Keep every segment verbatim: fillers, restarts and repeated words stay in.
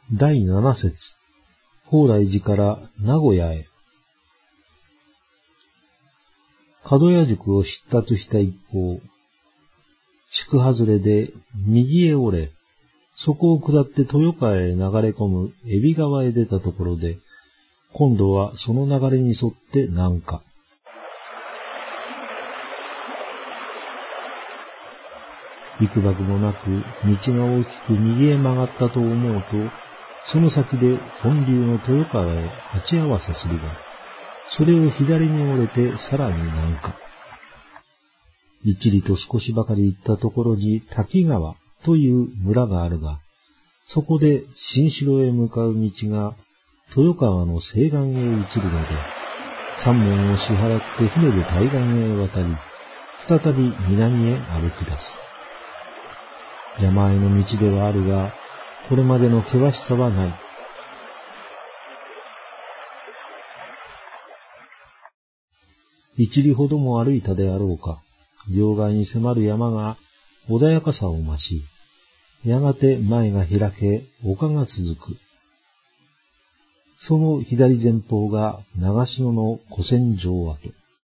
だいなな節、宝来寺から名古屋へ。角屋宿を出立した一行、宿外れで右へ折れ、そこを下って豊川へ流れ込む海老川へ出たところで、今度はその流れに沿って南下。幾ばくもなく道が大きく右へ曲がったと思うと、その先で本流の豊川へ鉢合わせするが、それを左に折れてさらに南下。一里と少しばかり行ったところに滝川という村があるが、そこで新城へ向かう道が豊川の西岸へ移るので、三門を支払って船で対岸へ渡り、再び南へ歩き出す。山あいの道ではあるが、これまでの険しさはない。一里ほども歩いたであろうか、両側に迫る山が穏やかさを増し、やがて前が開け、丘が続く。その左前方が長篠の古戦場跡。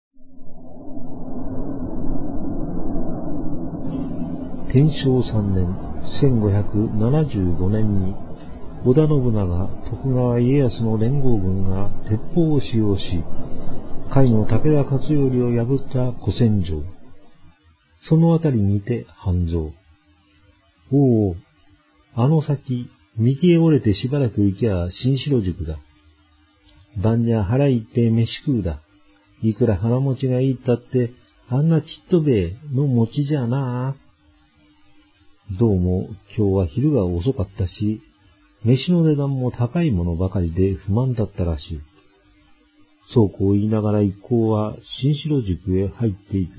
天正三年、千五百七十五年に、織田信長、徳川家康の連合軍が鉄砲を使用し、甲斐の武田勝頼を破った古戦場。そのあたりにて半蔵。おお、あの先、右へ折れてしばらく行きゃ新城宿だ。晩にゃ腹いって飯食うだ。いくら腹持ちがいいったって、あんなちっとべえの餅じゃなあ。どうも今日は昼が遅かったし、飯の値段も高いものばかりで不満だったらしい。そうこう言いながら一行は新城宿へ入っていく。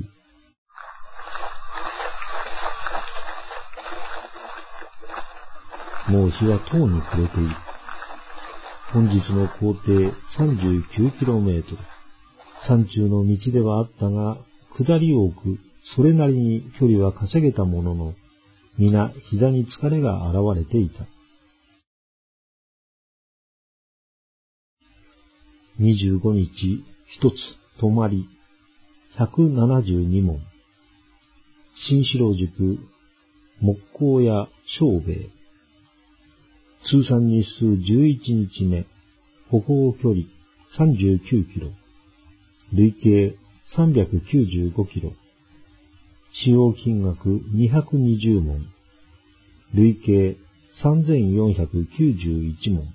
もう日はとうに暮れている。本日の行程 さんじゅうきゅうキロメートル。山中の道ではあったが、下り多く、それなりに距離は稼げたものの、皆膝に疲れが現れていた。にじゅうごにち、一つ泊まり、ひゃくななじゅうにもん。新城宿、木工屋長兵衛。通算日数じゅういちにちめ、歩行距離さんじゅうきゅうキロ、累計さんびゃくきゅうじゅうごキロ、使用金額にひゃくにじゅうもん、累計さんぜんよんひゃくきゅうじゅういちもん。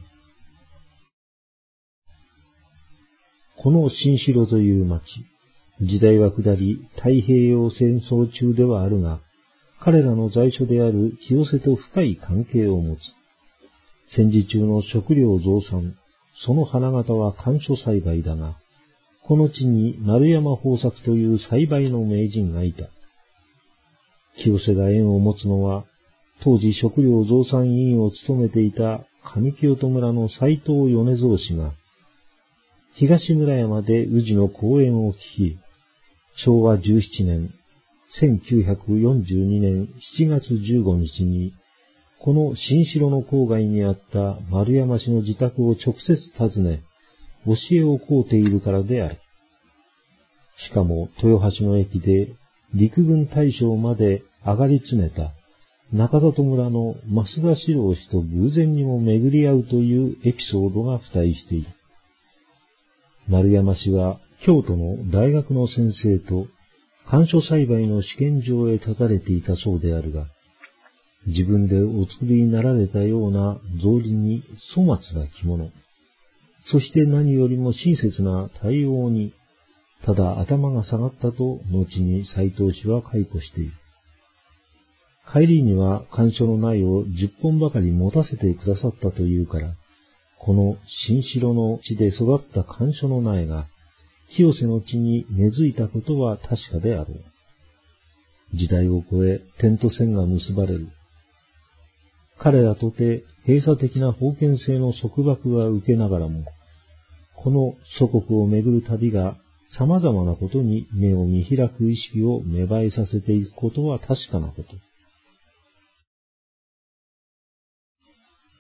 この新城という町、時代は下り太平洋戦争中ではあるが、彼らの在所である清瀬と深い関係を持つ。戦時中の食料増産、その花形は甘藷栽培だが、この地に丸山豊作という栽培の名人がいた。清瀬が縁を持つのは、当時食料増産委員を務めていた上清戸村の斎藤米蔵氏が、東村山で宇治の講演を聞き、しょうわじゅうななねん、せんきゅうひゃくよんじゅうにねんしちがつじゅうごにちに、この新城の郊外にあった丸山氏の自宅を直接訪ね、教えを請うているからである。しかも豊橋の駅で陸軍大将まで上がり詰めた中里村の増田四郎氏と偶然にも巡り合うというエピソードが付帯している。丸山氏は京都の大学の先生と甘藷栽培の試験場へ立たれていたそうであるが、自分でお作りになられたような草履に粗末な着物、そして何よりも親切な対応に、ただ頭が下がったと後に斎藤氏は回顧している。帰りには甘藷の苗をじゅっぽんばかり持たせてくださったというから、この新城の地で育った甘藷の苗が、清瀬の地に根付いたことは確かであろう。時代を超え点と線が結ばれる。彼らとて閉鎖的な封建制の束縛は受けながらも、この祖国をめぐる旅が様々なことに目を見開く意識を芽生えさせていくことは確かなこと。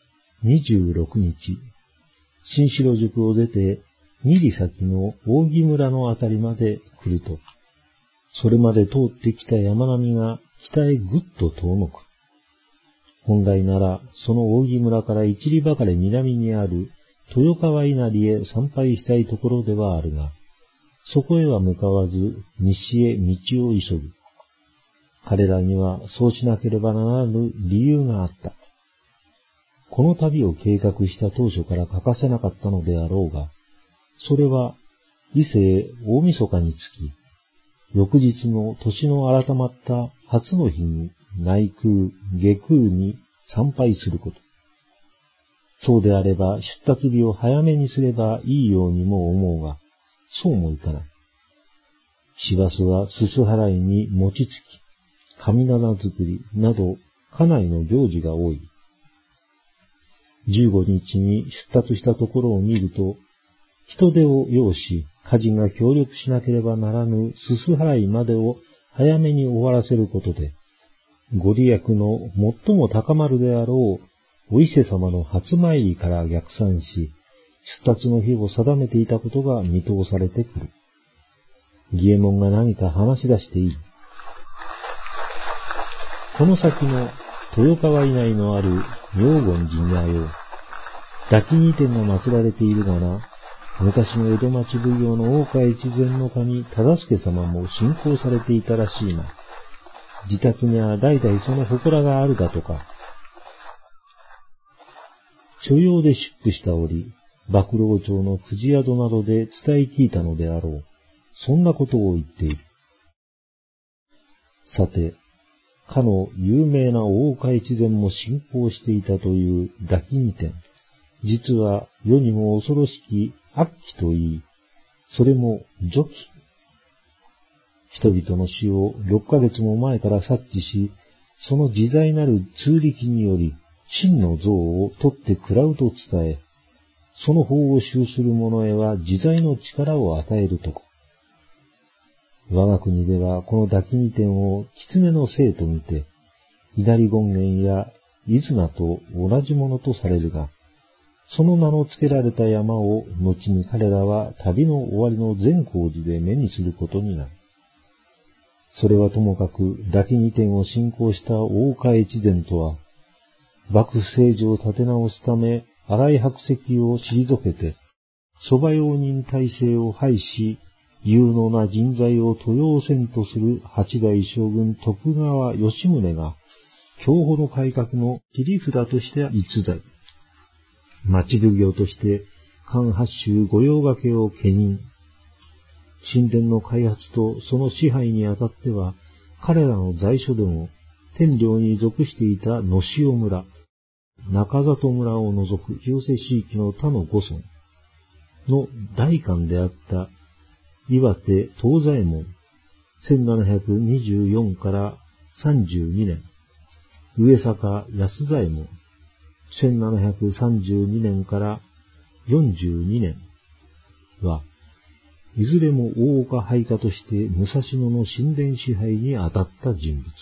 にじゅうろくにち、新城宿を出て二里先の扇村のあたりまで来ると、それまで通ってきた山並みが北へぐっと遠のく。本来なら、その扇村から一里ばかり南にある豊川稲荷へ参拝したいところではあるが、そこへは向かわず西へ道を急ぐ。彼らにはそうしなければならぬ理由があった。この旅を計画した当初から欠かせなかったのであろうが、それは伊勢へ大晦日につき、翌日の年の改まった初の日に内宮、下宮に参拝すること。そうであれば出立日を早めにすればいいようにも思うが、そうもいかない。市バスはすす払いに餅つき、神棚作りなど家内の行事が多い。じゅうごにちに出立したところを見ると、人手を要し、家人が協力しなければならぬすす払いまでを早めに終わらせることで、ご利益の最も高まるであろうお伊勢様の初参りから逆算し、出立の日を定めていたことが見通されてくる。儀右衛門が何か話し出していい。この先の豊川以内のある妙厳寺にはよ、抱き荷店が祀られているがな、昔の江戸町奉行の大岡越前の神忠助様も信仰されていたらしいな。自宅には代々その祠があるだとか。所用で出府した折、幕老町のくじ宿などで伝え聞いたのであろう。そんなことを言っている。さて、かの有名な大岡越前も信仰していたという抱き荷店。実は世にも恐ろしき悪鬼といい、それも除鬼。人々の死をろっかげつも前から察知し、その自在なる通力により真の像を取って食らうと伝え、その法を修する者へは自在の力を与えるとか。我が国ではこの抱き荷店を狐の精と見て、稲荷権現や飯綱と同じものとされるが、その名の付けられた山を後に彼らは旅の終わりの善光寺で目にすることになる。それはともかく抱き荷店を信仰した大岡越前とは、幕府政治を立て直すため荒井白石を退けて、蕎麦用人体制を廃し、有能な人材を登用せんとする八代将軍徳川吉宗が、享保の改革の切り札として逸材。町奉行として、関八州御用掛けを兼任。神殿の開発とその支配にあたっては、彼らの在所でも、天領に属していた野塩村、中里村を除く広瀬地域の他の五村の代官であった岩手東左衛門、せんななひゃくにじゅうよんからさんじゅうにねん、上坂安左衛門、せんななひゃくさんじゅうにねんからよんじゅうにねんは、いずれも大岡配下として武蔵野の神殿支配に当たった人物。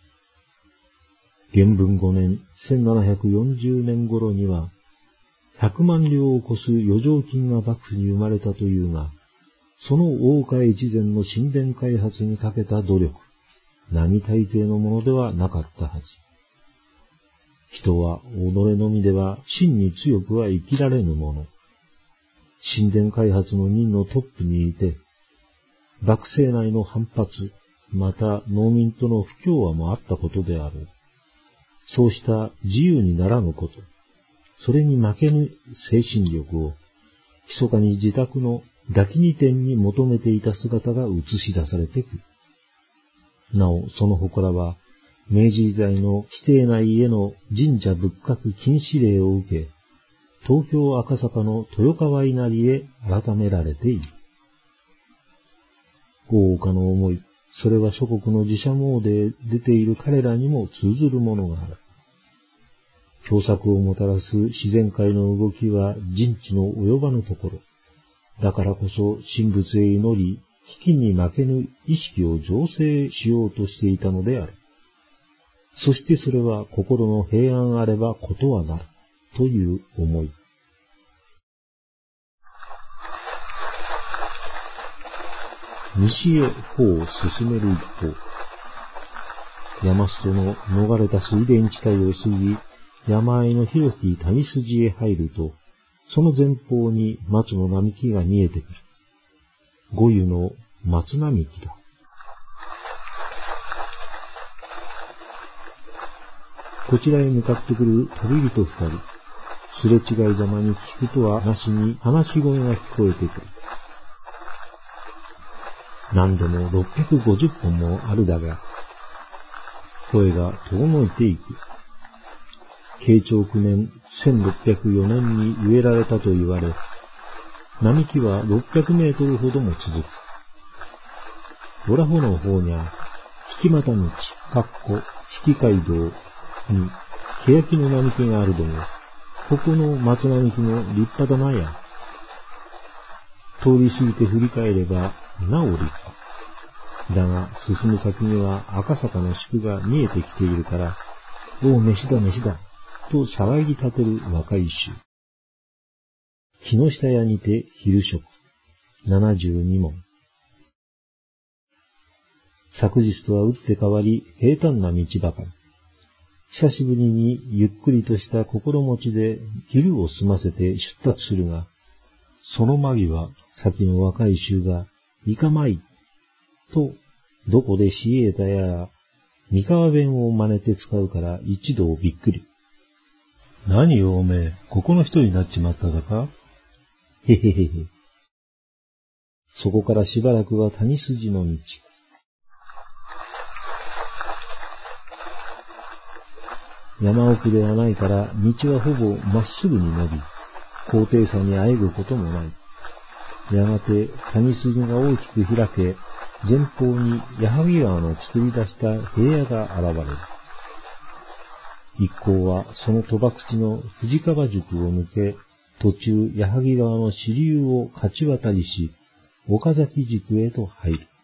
元文ごねん、せんななひゃくよんじゅうねん頃には、ひゃくまんりょうを超す余剰金が幕府に生まれたというが、その大岡越前の神殿開発にかけた努力、並大抵のものではなかったはず。人は己のみでは真に強くは生きられぬもの。神殿開発の任のトップにいて、幕政内の反発、また農民との不協和もあったことである。そうした自由にならぬこと、それに負けぬ精神力を、密かに自宅の抱き荷店に求めていた姿が映し出されてくる。なお、その祠は、明治時代の規定内への神社仏閣禁止令を受け、東京赤坂の豊川稲荷へ改められている。大岡の思い、それは諸国の自社詣で出ている彼らにも通ずるものがある。凶作をもたらす自然界の動きは人知の及ばぬところ。だからこそ神仏へ祈り、危機に負けぬ意識を醸成しようとしていたのである。そしてそれは心の平安あればことはなる。 という思い。西へ歩を進める一方、山裾の逃れた水田地帯を過ぎ、山あいの広き谷筋へ入ると、その前方に松の並木が見えてくる。五湯の松並木だ。こちらへ向かってくる旅人二人、すれ違いざまに聞くとはなしに話し声が聞こえてくる。何でもろっぴゃくごじゅっぽんもあるだが、声が遠のいていく。慶長九年せんろっぴゃくよねんに植えられたと言われ、並木はろっぴゃくメートルほども続く。オラホの方にゃ、引俣道、かっこ引街道に、欅の並木があるでも、ここの松並木も立派だなや。通り過ぎて振り返れば、なお立派。だが、進む先には赤坂の宿が見えてきているから、おう、飯だ、飯だ、と騒ぎ立てる若い衆。木下屋にて昼食、ななじゅうにもん。昨日とは打って変わり、平坦な道ばかり。久しぶりにゆっくりとした心持ちで昼を済ませて出立するが、その間際、先の若い衆が、いかまい、と、どこでしえたや、三河弁を真似て使うから一同びっくり。何よおめえ、ここの人になっちまっただか？へへへへ。そこからしばらくは谷筋の道。山奥ではないから道はほぼまっすぐに伸び、高低差にあえぐこともない。やがて谷筋が大きく開け、前方に矢作川の作り出した平野が現れる。一行はその賭博地の藤川宿を抜け、途中矢作川の支流を勝ち渡りし、岡崎宿へと入る。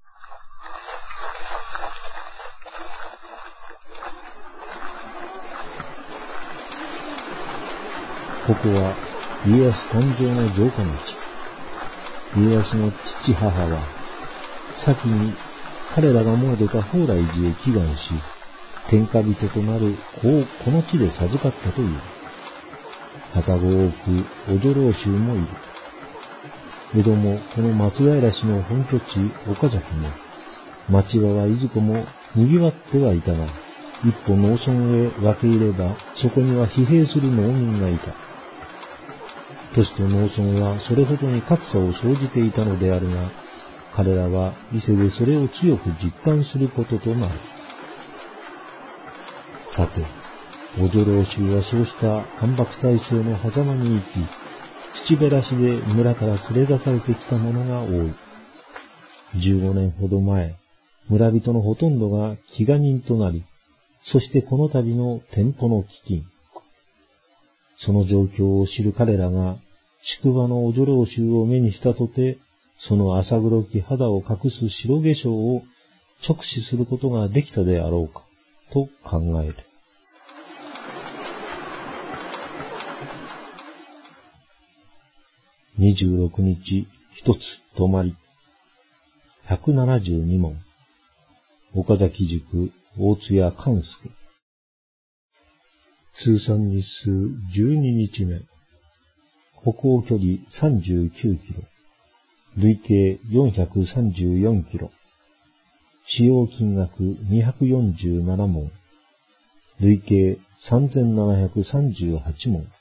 ここは家康誕生の城下町。家康の父母は、先に彼らが詣でた蓬莱寺へ祈願し、天下人となる子をこの地で授かったという。旅籠多くお女郎衆もいる。江戸もこの松平氏の本拠地岡崎も、町場はいずこも賑わってはいたが、一歩農村へ分け入れば、そこには疲弊する農民がいた。都市と農村はそれほどに格差を生じていたのであるが、彼らは伊勢でそれを強く実感することとなる。さて、お女郎衆はそうした反幕体制の狭間に行き、土べらしで村から連れ出されてきた者が多い。じゅうごねんほど前、村人のほとんどが飢餓人となり、そしてこの度の店舗の飢饉。その状況を知る彼らが、宿場のお女郎衆を目にしたとて、その浅黒き肌を隠す白化粧を直視することができたであろうか、と考える。にじゅうろくにち、一つ泊まり。ひゃくななじゅうにもん。岡崎宿、大津屋勘助。通算日数じゅうににちめ。歩行距離さんじゅうきゅうキロ。累計よんひゃくさんじゅうよんキロ。使用金額にひゃくよんじゅうななもん。累計さんぜんななひゃくさんじゅうはちもん。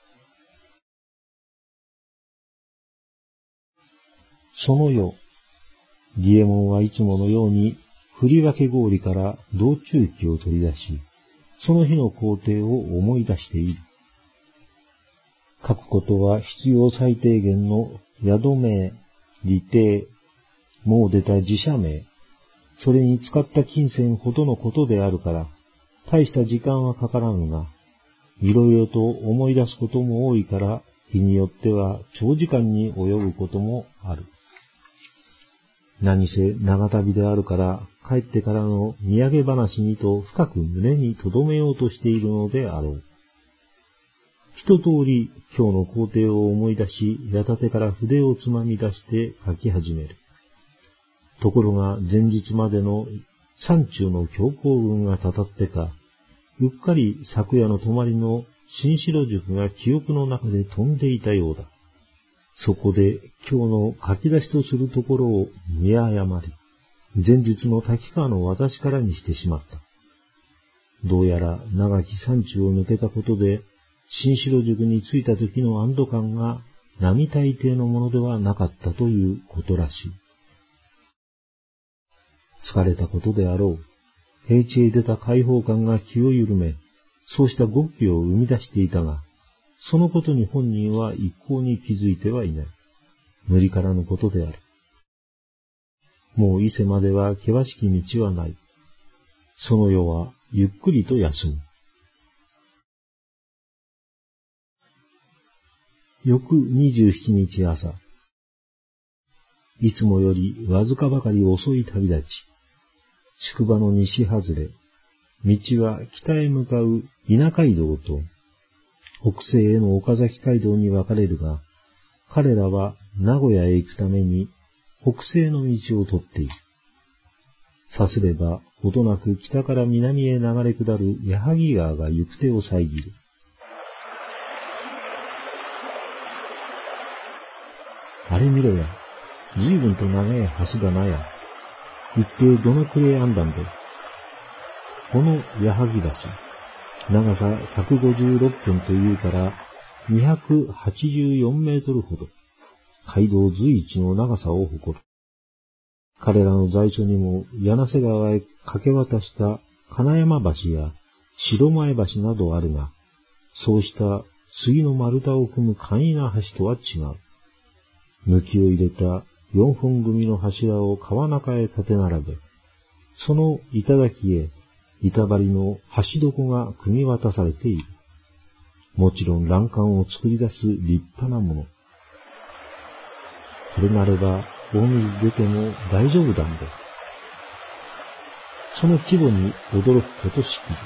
その夜、儀右衛門はいつものように振り分け氷から道中記を取り出し、その日の工程を思い出している。書くことは必要最低限の宿名、利定、もう出た自社名、それに使った金銭ほどのことであるから、大した時間はかからぬが、いろいろと思い出すことも多いから、日によっては長時間に及ぶこともある。何せ長旅であるから、帰ってからの土産話にと深く胸に留めようとしているのであろう。 一通り今日の工程を思い出し、矢立てから筆をつまみ出して書き始める。ところが前日までの山中の強行軍がたたってか、うっかり昨夜の泊まりの新城宿が記憶の中で飛んでいたようだ。そこで今日の書き出しとするところを見誤り、前日の滝川の私からにしてしまった。どうやら長き山中を抜けたことで、新城宿に着いた時の安堵感が並大抵のものではなかったということらしい。疲れたことであろう。平地へ出た解放感が気を緩め、そうした極意を生み出していたが、そのことに本人は一向に気づいてはいない。無理からぬことである。もう伊勢までは険しき道はない。その夜はゆっくりと休む。翌二十七日朝、いつもよりわずかばかり遅い旅立ち、宿場の西外れ、道は北へ向かう稲街道と北西への岡崎街道に分かれるが、彼らは名古屋へ行くために北西の道を取っている。さすれば、ほどなく北から南へ流れ下る矢作川が行く手を遮る。あれ見ろや、ずいぶんと長い橋だなや。一体どのくらいあんだんで。この矢作橋、長さひゃくごじゅうろっぺんというからにひゃくはちじゅうよんメートルほど、街道随一の長さを誇る。彼らの在所にも柳瀬川へ架け渡した金山橋や白前橋などあるが、そうした杉の丸太を組む簡易な橋とは違う。向きを入れた四本組の柱を川中へ立て並べ、その頂へ板張りの橋床が組み渡されている。もちろん欄干を作り出す立派なもの。これなれば大水出ても大丈夫だんで。その規模に驚くことしきり。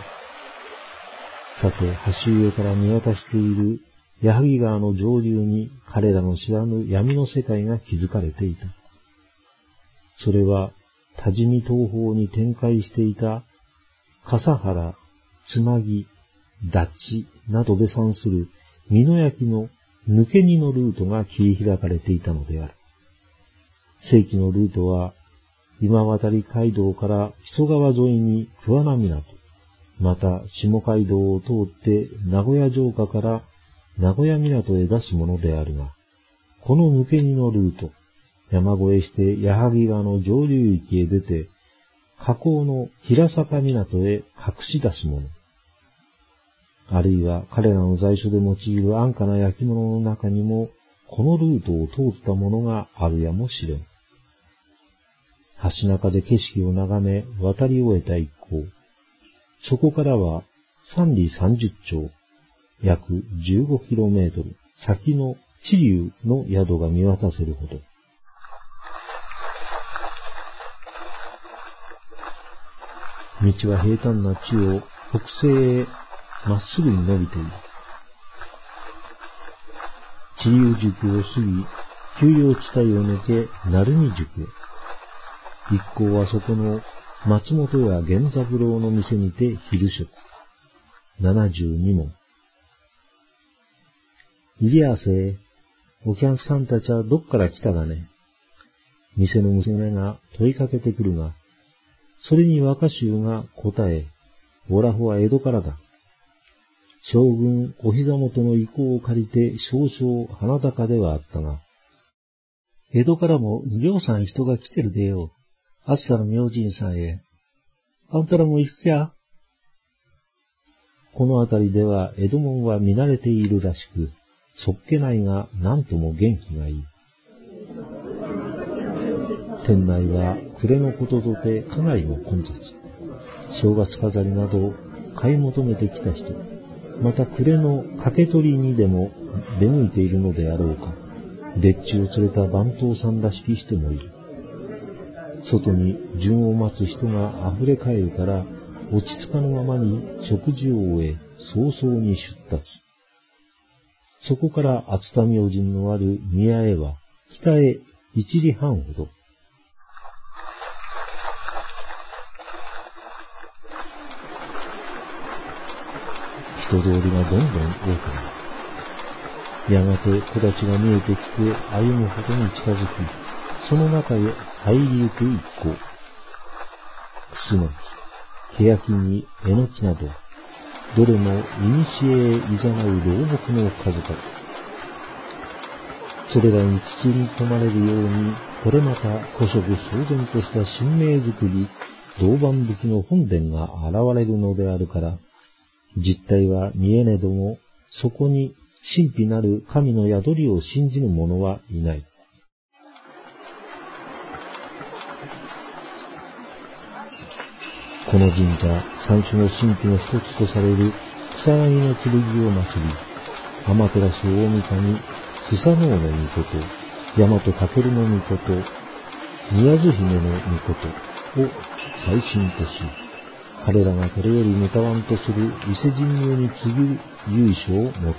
さて、橋上から見渡している矢作川の上流に彼らの知らぬ闇の世界が築かれていた。それは多治見東方に展開していた笠原、つなぎ、ダチなどで産する美濃焼の抜け荷のルートが切り開かれていたのである。正規のルートは今渡り街道から木曽川沿いに桑名港、また下街道を通って名古屋城下から名古屋港へ出すものであるが、この抜け荷のルート、山越えして矢作川の上流域へ出て、河口の平坂港へ隠し出すもの。あるいは彼らの在所で用いる安価な焼き物の中にも、このルートを通ったものがあるやもしれん。橋中で景色を眺め渡り終えた一行。そこからは三里三十町、約じゅうごキロメートル先の知立の宿が見渡せるほど。道は平坦な地を北西へまっすぐに伸びている。知立宿を過ぎ、丘陵地帯を抜け、鳴海宿へ。一行はそこの松本屋源三郎の店にて昼食。七十二文。いりやせ、お客さんたちはどっから来たがね。店の娘が問いかけてくるが、それに若衆が答え、おらほは江戸からだ。将軍お膝元の意向を借りて少々鼻高ではあったが、江戸からもぎょうさん人が来てるでよ。暑さの明神さんへ。あんたらも行くきゃ。この辺りでは江戸門は見慣れているらしく、そっけないが何とも元気がいい。店内は暮れのこととてかなりの混雑。正月飾りなど買い求めてきた人、また暮れの掛け取りにでも出向いているのであろうか、でっちを連れた番頭さんらしき人もいる。外に順を待つ人が溢れかえるから、落ち着かぬままに食事を終え、早々に出立。 そこから熱田明神のある宮へは北へ一里半ほど。人通りがどんどん多くなる。やがて木立が見えてきて歩むほどに近づき、その中へ入りゆく一行。クスノキ、ケヤキにエノキなど、どれも古へいざなう老木の数々。それらに包み込まれるように、これまた古色騒然とした神明作り、銅板葺きの本殿が現れるのであるから、実態は見えねども、そこに神秘なる神の宿りを信じぬ者はいない。この神社、三種の神秘の一つとされる草薙の剣を祀り、天照大神、スサノオノミコト、大和武のミコト、宮津姫のミコトを最神とし、彼らがこれより向かわんとする伊勢神宮に次ぐ由緒を持つ。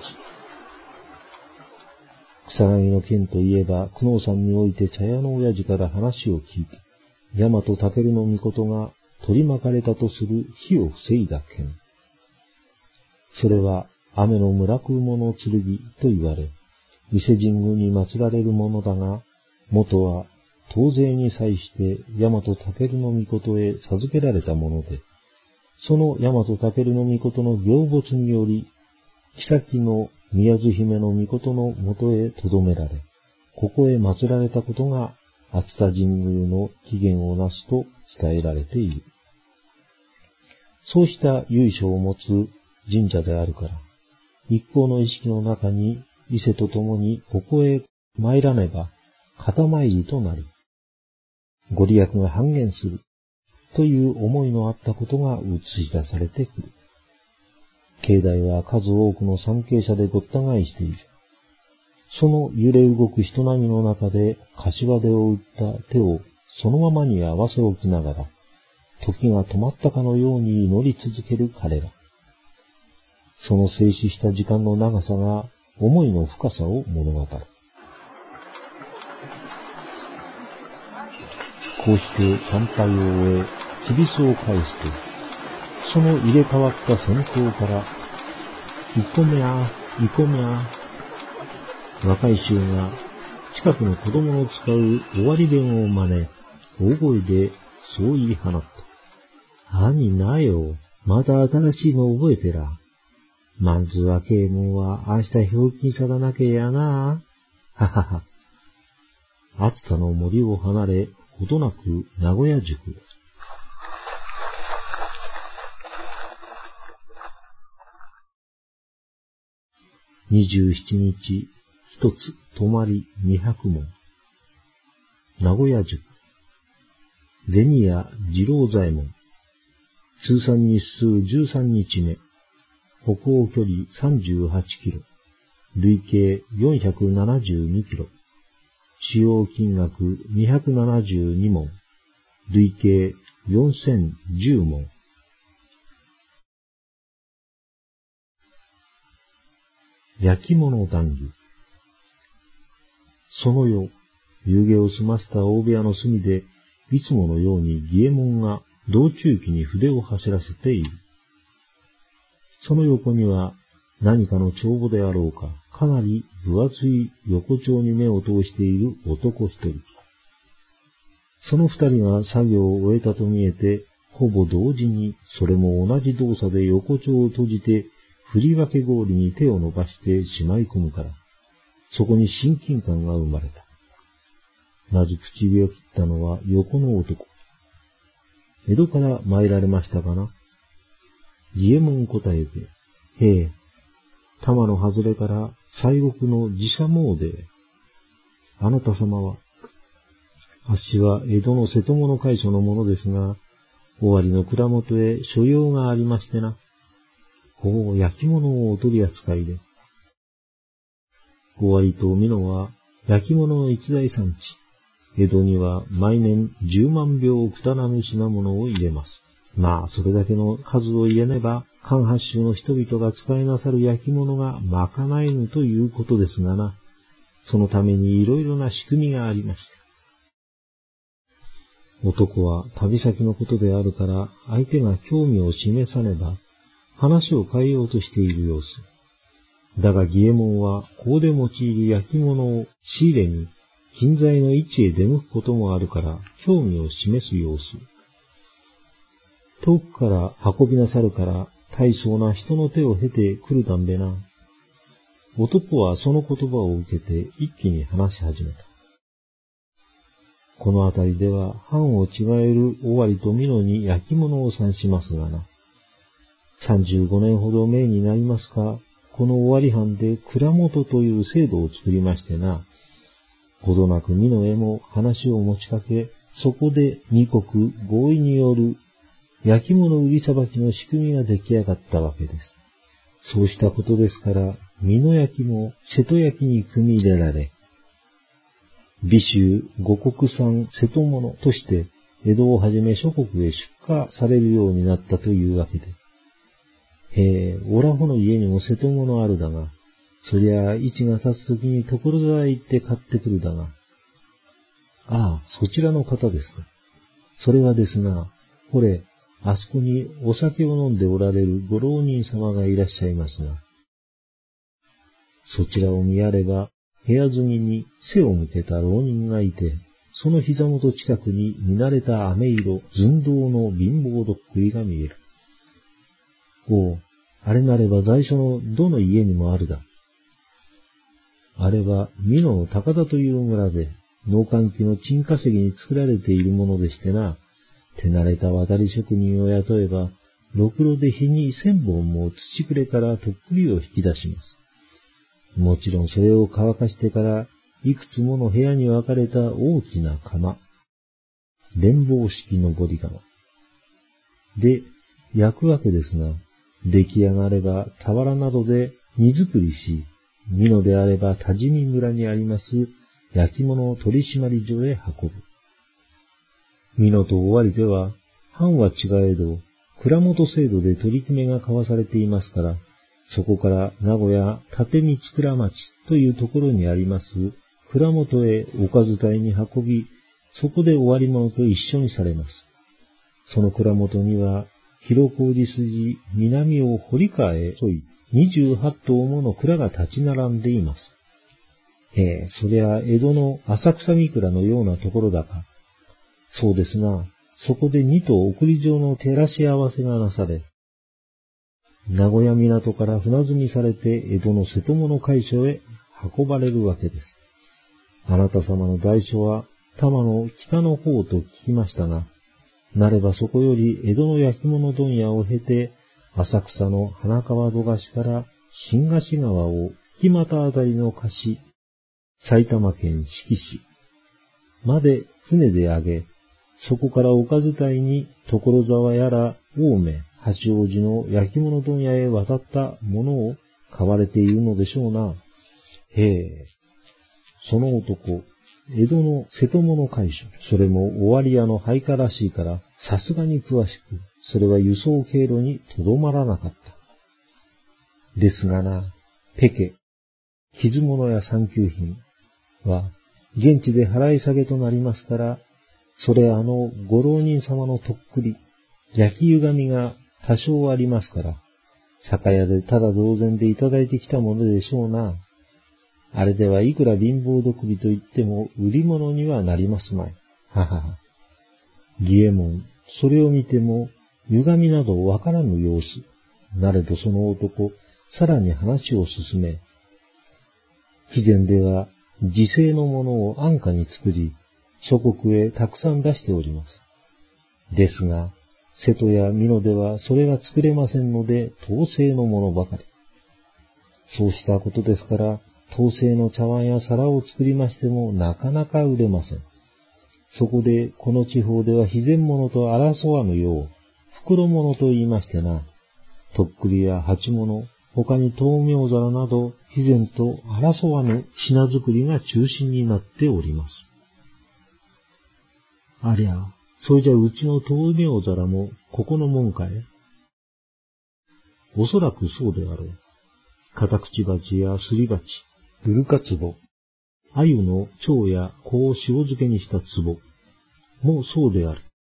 草薙の件といえば、久能山において茶屋の親父から話を聞いた。大和武のミコトが取り巻かれたとする火を防いだ剣。それは雨の村空者の剣と言われ、伊勢神宮に祀られるものだが、元は東西に際して大和武のミコトへ授けられたもので、その大和武のミコトの病没により、妃の宮津姫のミコトのもとへ留められ、ここへ祀られたことが熱田神宮の起源をなすと伝えられている。そうした由緒を持つ神社であるから、一行の意識の中に伊勢と共にここへ参らねば肩参りとなり、ご利益が半減するという思いのあったことが映し出されてくる。境内は数多くの参詣者でごった返している。その揺れ動く人波の中で柏手を打った手をそのままに合わせ置きながら、時が止まったかのように祈り続ける彼ら。その静止した時間の長さが思いの深さを物語る。こうして参拝を終え、きびすを返すと、その入れ替わった先頭から、いこめゃ、いこめゃ、若い衆が近くの子供の使う終わり弁を真似、大声でそう言い放った。兄なよ、また新しいの覚えてら。まんず若えもんは明日ひょうきにさらなけやな。ははは。熱田の森を離れ、ほどなく名古屋宿へ。二十七日、一つ泊まり二百文。名古屋宿。銭屋次郎左衛門。通算日数十三日目。歩行距離三十八キロ。累計四百七十二キロ。使用金額二百七十二文。累計四千十文。焼き物談義。その夜、夕げを済ませた大部屋の隅で、いつものように儀右衛門が道中記に筆を走らせている。その横には何かの帳簿であろうか、かなり分厚い横丁に目を通している男一人。その二人が作業を終えたと見えて、ほぼ同時にそれも同じ動作で横丁を閉じて、振り分け氷に手を伸ばしてしまい込むから、そこに親近感が生まれた。まず口笛を切ったのは横の男。江戸から参られましたかな。儀右衛門答えて、へえ、玉の外れから西国の寺社詣へ。あなた様は、あっしは江戸の瀬戸物会所のものですが、尾張の蔵元へ所用がありましてな。ほう、焼き物をお取り扱いで。尾張と美濃は焼き物の一大産地。江戸には毎年十万俵をくだらぬ品物を入れます。まあ、それだけの数を言えねば、 関八州の人々が使いなさる焼き物がまかないぬということですがな、そのためにいろいろな仕組みがありました。男は旅先のことであるから相手が興味を示さねば話を変えようとしている様子。だが儀右衛門はこうで用いる焼き物を仕入れに近在の位置へ出向くこともあるから興味を示す様子。遠くから運びなさるから大層な人の手を経て来るたんべな。男はその言葉を受けて一気に話し始めた。この辺りでは藩を違える尾張と美濃に焼き物を産しますがな。三十五年ほど前になりますか、この尾張藩で蔵元という制度を作りましてな。ほどなく美濃へも話を持ちかけ、そこで二国合意による焼き物売りさばきの仕組みが出来上がったわけです。そうしたことですから、美濃焼も瀬戸焼に組み入れられ、美州五国産瀬戸物として江戸をはじめ諸国へ出荷されるようになったというわけで。へえ、おらほの家にも瀬戸物あるだが、そりゃあ市が立つときに所沢へ行って買ってくるだが。ああ、そちらの方ですか。それはですが、これ、あそこにお酒を飲んでおられるご浪人様がいらっしゃいますが、そちらを見やれば、部屋継ぎに背を向けた浪人がいて、その膝元近くに見慣れた飴色、寸胴の貧乏どっくりが見える。おう、あれなれば在所のどの家にもあるだ。あれは美濃の高田という村で、農閑期の賃稼ぎに作られているものでしてな、手慣れた渡り職人を雇えば、ろくろで日に千本も土くれからとっくりを引き出します。もちろんそれを乾かしてから、いくつもの部屋に分かれた大きな釜。連棒式のぼり釜。で、焼くわけですが、出来上がれば俵などで荷造りし、美濃であれば多治見村にあります焼き物取締所へ運ぶ。美濃と尾張では、藩は違えど、蔵元制度で取り決めが交わされていますから、そこから名古屋立見倉町というところにあります蔵元へおかず隊に運び、そこで終わり物と一緒にされます。その蔵元には、広小路筋南を堀川へ沿い、二十八棟もの蔵が立ち並んでいます。ええ、そりゃ江戸の浅草三倉のようなところだか。そうですが、そこで二棟送り状の照らし合わせがなされ、名古屋港から船積みされて江戸の瀬戸物会所へ運ばれるわけです。あなた様の在所は多摩の北の方と聞きましたが、なればそこより江戸の焼き物問屋を経て、浅草の花川戸菓子から新河岸川を木俣あたりの河岸、埼玉県志木市まで船で上げ、そこからおかず隊に所沢やら青梅、八王子の焼き物問屋へ渡ったものを買われているのでしょうな。へえ、その男、江戸の瀬戸物会所、それも尾張屋の配下らしいから、さすがに詳しく、それは輸送経路にとどまらなかった。ですがな、ペケ、傷物や産休品は、現地で払い下げとなりますから、それあのご浪人様のとっくり、焼き歪みが多少ありますから、酒屋でただ同然でいただいてきたものでしょうな。あれではいくら貧乏どくりと言っても売り物にはなりますまい。ははは。儀右衛門、それを見ても歪みなどわからぬ様子。なれどその男、さらに話を進め、肥前では自生のものを安価に作り、諸国へたくさん出しております。ですが、瀬戸や美濃ではそれが作れませんので、陶製のものばかり。そうしたことですから、陶製の茶碗や皿を作りましてもなかなか売れません。そこでこの地方では肥前物と争わぬよう、袋物と言いましてな、とっくりや鉢物、他に豆苗皿など肥前と争わぬ品作りが中心になっております。ありゃ、それじゃうちの豆苗皿もここのもんかい。 おそらくそうであろう。カタクチバチやスリバチ、ルルカツボ、アユの腸や子を塩漬けにした壺もそうである。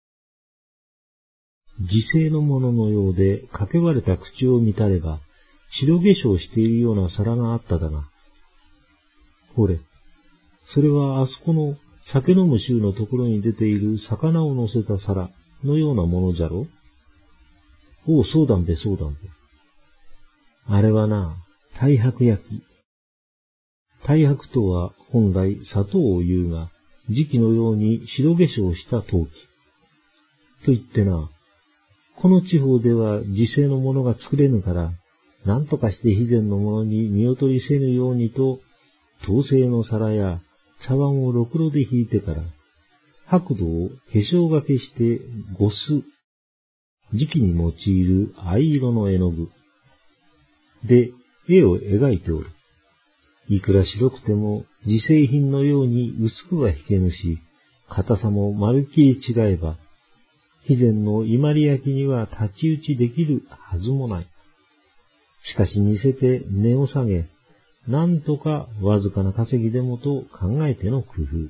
自生のもののようでかけ割れた口を見たれば、白化粧しているような皿があっただが。ほれ、それはあそこの酒飲む衆のところに出ている魚を乗せた皿のようなものじゃろ。おう、そうだんべ、そうだんべ。あれはな、太白焼き。太白とは本来砂糖を言うが、磁器のように白化粧した陶器。と言ってな、この地方では自生のものが作れぬから、何とかして肥前のものに見劣りせぬようにと、陶製の皿や茶碗をろくろで引いてから、白土を化粧がけして呉須、磁器に用いる藍色の絵の具で絵を描いておる。いくら白くても自製品のように薄くは引けぬし、硬さもまるっきり違えば、肥前の伊万里焼には太刀打ちできるはずもない。しかし似せて値を下げ、なんとかわずかな稼ぎでもと考えての工夫。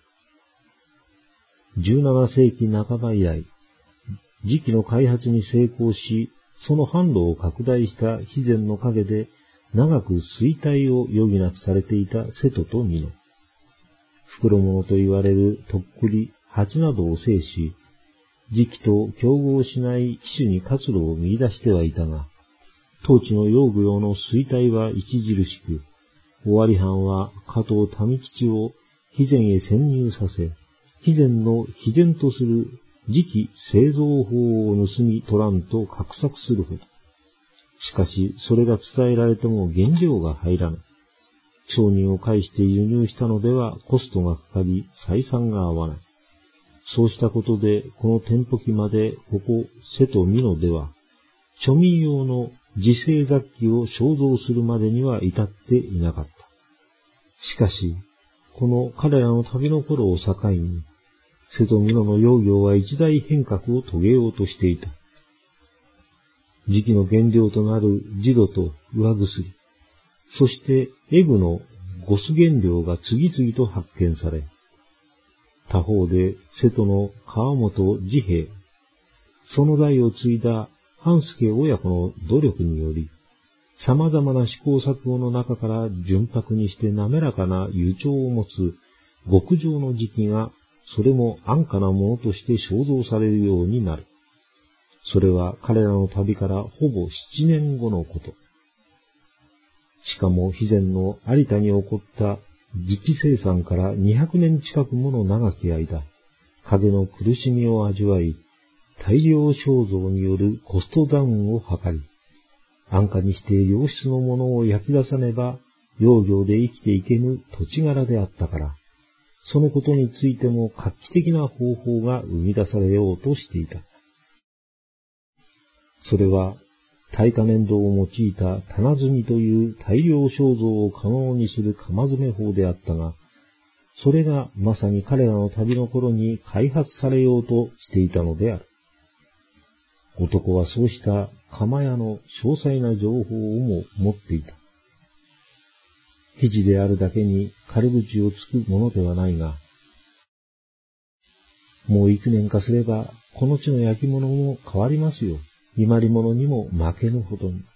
じゅうななせいきなかば以来、磁器の開発に成功し、その販路を拡大した肥前の陰で、長く衰退を余儀なくされていた瀬戸と美濃。袋物と言われるとっくり、蜂などを制し、磁器と競合しない機種に活路を見出してはいたが、当地の用具用の衰退は著しく、尾張藩は加藤民吉を肥前へ潜入させ、肥前の秘伝とする磁器製造法を盗み取らんと画策するほど。しかし、それが伝えられても原料が入らない。商人を介して輸入したのではコストがかかり、採算が合わない。そうしたことで、この店舗機まで、ここ、瀬戸美濃では、庶民用の自製雑器を肖像するまでには至っていなかった。しかし、この彼らの旅の頃を境に、瀬戸美濃の窯業は一大変革を遂げようとしていた。磁器の原料となる地土と上薬、そしてエグの呉須原料が次々と発見され、他方で瀬戸の川本治兵衛、その代を継いだ半助親子の努力により、様々な試行錯誤の中から純白にして滑らかな油調を持つ極上の磁器が、それも安価なものとして肖像されるようになる。それは彼らの旅からほぼ七年後のこと。しかも肥前の有田に起こった磁器生産からにひゃくねん近くもの長き間、影の苦しみを味わい、大量肖像によるコストダウンを図り、安価にして良質のものを焼き出さねば、窯業で生きていけぬ土地柄であったから、そのことについても画期的な方法が生み出されようとしていた。それは、耐火粘土を用いた棚積みという大量肖像を可能にする釜詰め法であったが、それがまさに彼らの旅の頃に開発されようとしていたのである。男はそうした釜屋の詳細な情報をも持っていた。肘であるだけに軽口をつくものではないが、もう幾年かすれば、この地の焼き物も変わりますよ。伊万里物にも負けぬほどに。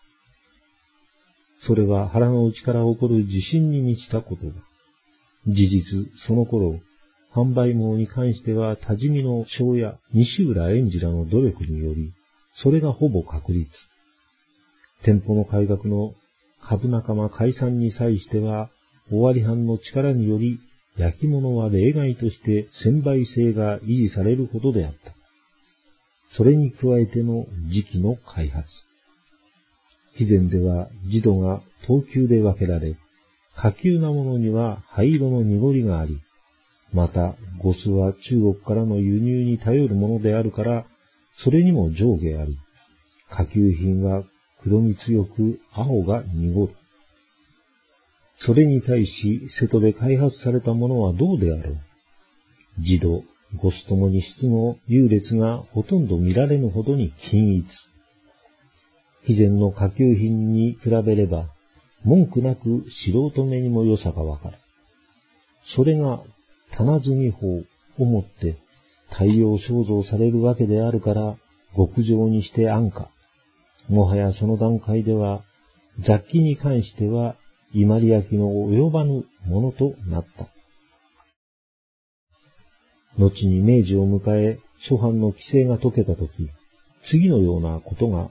それは腹の内から起こる自信に満ちたことだ。事実、その頃、販売網に関しては多治見の庄屋、西浦円次らの努力により、それがほぼ確立。店舗の改革の株仲間解散に際しては、尾張藩の力により、焼き物は例外として専売制が維持されるほどであった。それに加えての磁器の開発。肥前では地土が等級で分けられ、下級なものには灰色の濁りがあり、また呉須は中国からの輸入に頼るものであるから、それにも上下あり、下級品は黒み強く青が濁る。それに対し瀬戸で開発されたものはどうであろう。地土、呉須ともに質の優劣がほとんど見られぬほどに均一。 肥前の下級品に比べれば、文句なく素人目にも良さがわかる。それが棚積み法をもって大量肖像されるわけであるから、極上にして安価。もはやその段階では、雑記に関しては、伊万里焼の及ばぬものとなった。後に明治を迎え、諸藩の規制が解けたとき、次のようなことがあった。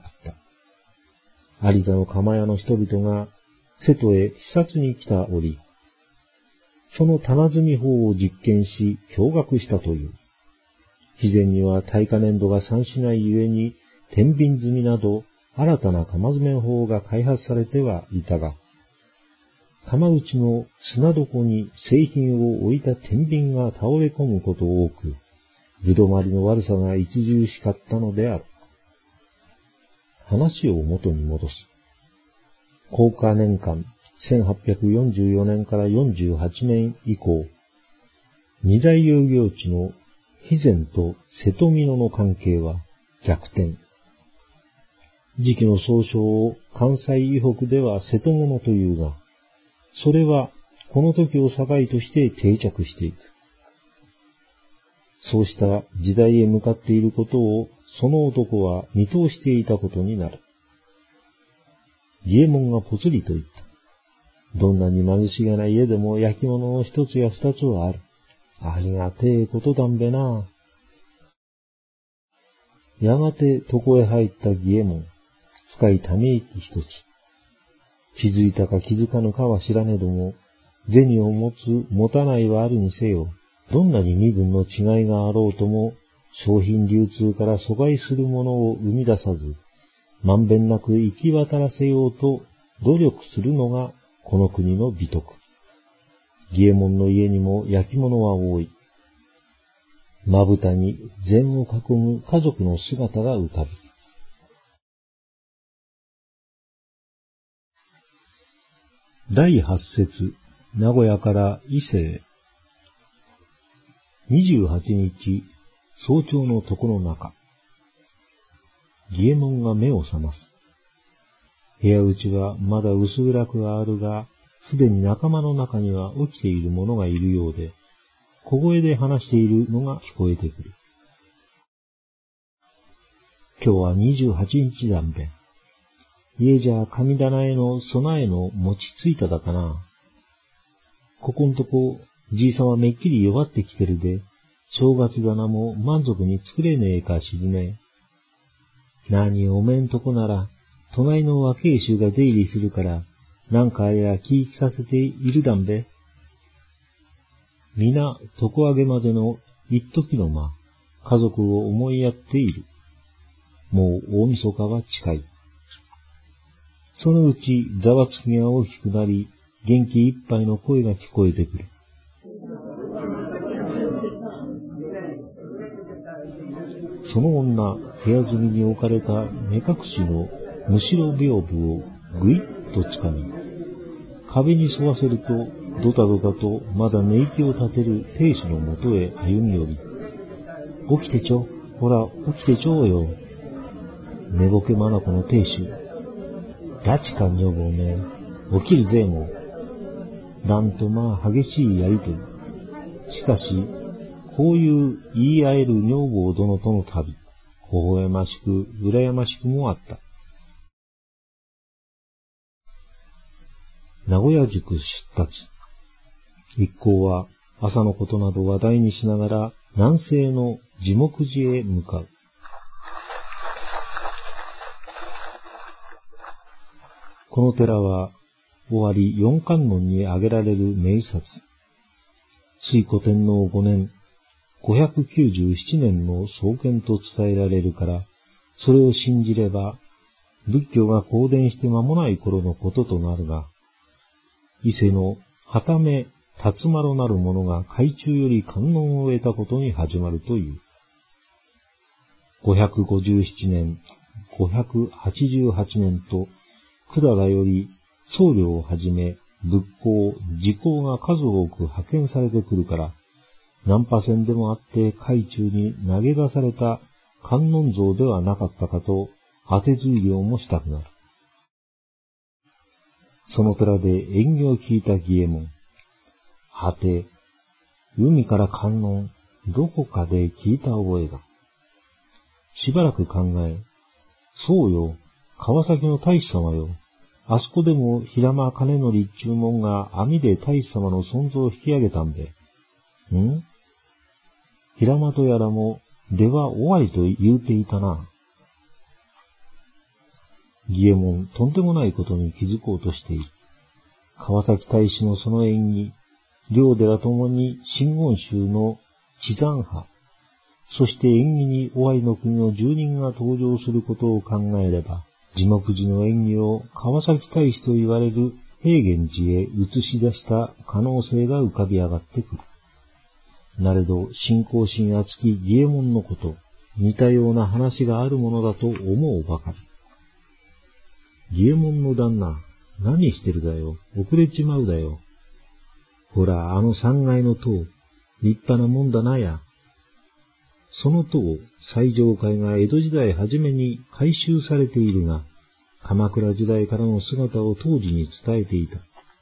有田の釜屋の人々が瀬戸へ視察に来た折、その棚積み法を実験し驚愕したという。肥前には耐火粘土が産しないゆえに、天秤積みなど新たな釜詰め法が開発されてはいたが、釜打ちの砂床に製品を置いた天秤が倒れ込むこと多く、ぶどまりの悪さが著しかったのである。話を元に戻す。弘化年間せんはっぴゃくよんじゅうよねんからよんじゅうはちねん以降、二大遊行地の肥前と瀬戸美濃の関係は逆転。時期の総称を関西以北では瀬戸物というが、それはこの時を境として定着していく。そうした時代へ向かっていることをその男は見通していたことになる。儀右衛門がぽつりと言った。どんなに貧しげな家でも焼き物の一つや二つはある。ありがてえことだんべな。やがて床へ入った儀右衛門、深いため息一つ。気づいたか気づかぬかは知らねども、銭を持つ持たないはあるにせよ、どんなに身分の違いがあろうとも、商品流通から阻害するものを生み出さず、まんべんなく行き渡らせようと努力するのがこの国の美徳。儀右衛門の家にも焼き物は多い。まぶたに禅を囲む家族の姿が浮かぶ。だいはち節、名古屋から伊勢へ。にじゅうはちにち、早朝の床の中。儀右衛門が目を覚ます。部屋内はまだ薄暗くはあるが、すでに仲間の中には起きている者がいるようで、小声で話しているのが聞こえてくる。今日はにじゅうはちにちだんべ。家じゃ神棚への備えの持ちついただかな。ここんとこ、じいさんはめっきり弱ってきてるで、正月棚も満足に作れねえかしりねえ。なにおめんとこなら、隣の若え衆が出入りするから、なんかありゃ気ぃ聞かせているだんべ。皆、床上げまでの一時の間、家族を思いやっている。もう大晦日は近い。そのうちざわつきが大きくなり、元気いっぱいの声が聞こえてくる。その女、部屋住みに置かれた目隠しのむしろ屏風をぐいっとつかみ、壁に沿わせると、ドタドタとまだ寝息を立てる亭主のもとへ歩み寄り、起きてちょ、ほら起きてちょうよ。寝ぼけまなこの亭主。ダチか女房ね、起きるぜも。なんとまあ激しいやりとり。しかし、こういう言い合える女房殿との旅、微笑ましく、羨ましくもあった。名古屋宿出立。一行は朝のことなど話題にしながら南西の地木寺へ向かう。この寺は尾張四観音に挙げられる名刹。推古天皇ごねん、ごひゃくきゅうじゅうななねんの創建と伝えられるから、それを信じれば仏教が興伝して間もない頃のこととなるが、伊勢の旗目辰丸なる者が海中より観音を得たことに始まるという。ごひゃくごじゅうななねん、ごひゃくはちじゅうはちねんと、百済より僧侶をはじめ仏工、寺工が数多く派遣されてくるから、難破船でもあって海中に投げ出された観音像ではなかったかと当て随行もしたくなる。その寺で縁起を聞いた義右衛門。はて、海から観音、どこかで聞いた覚えが。しばらく考え、そうよ、川崎の太子様よ。あそこでも平間金則っちゅうもんが網で太子様の存在を引き上げたんべ。ん平間とやらも出は終わりと言うていたな。義右衛門、とんでもないことに気づこうとしている。川崎大使のその縁起、両寺ともに真言宗の地山派、そして縁起に尾張の国の住人が登場することを考えれば、地木寺の縁起を川崎大使と言われる平源寺へ移し出した可能性が浮かび上がってくる。なれど、信仰心厚き義右衛門のこと、似たような話があるものだと思うばかり。義右衛門の旦那、何してるだよ。遅れちまうだよ。ほら、あの三階の塔、立派なもんだなや。その塔、最上階が江戸時代初めに改修されているが、鎌倉時代からの姿を当時に伝えていた。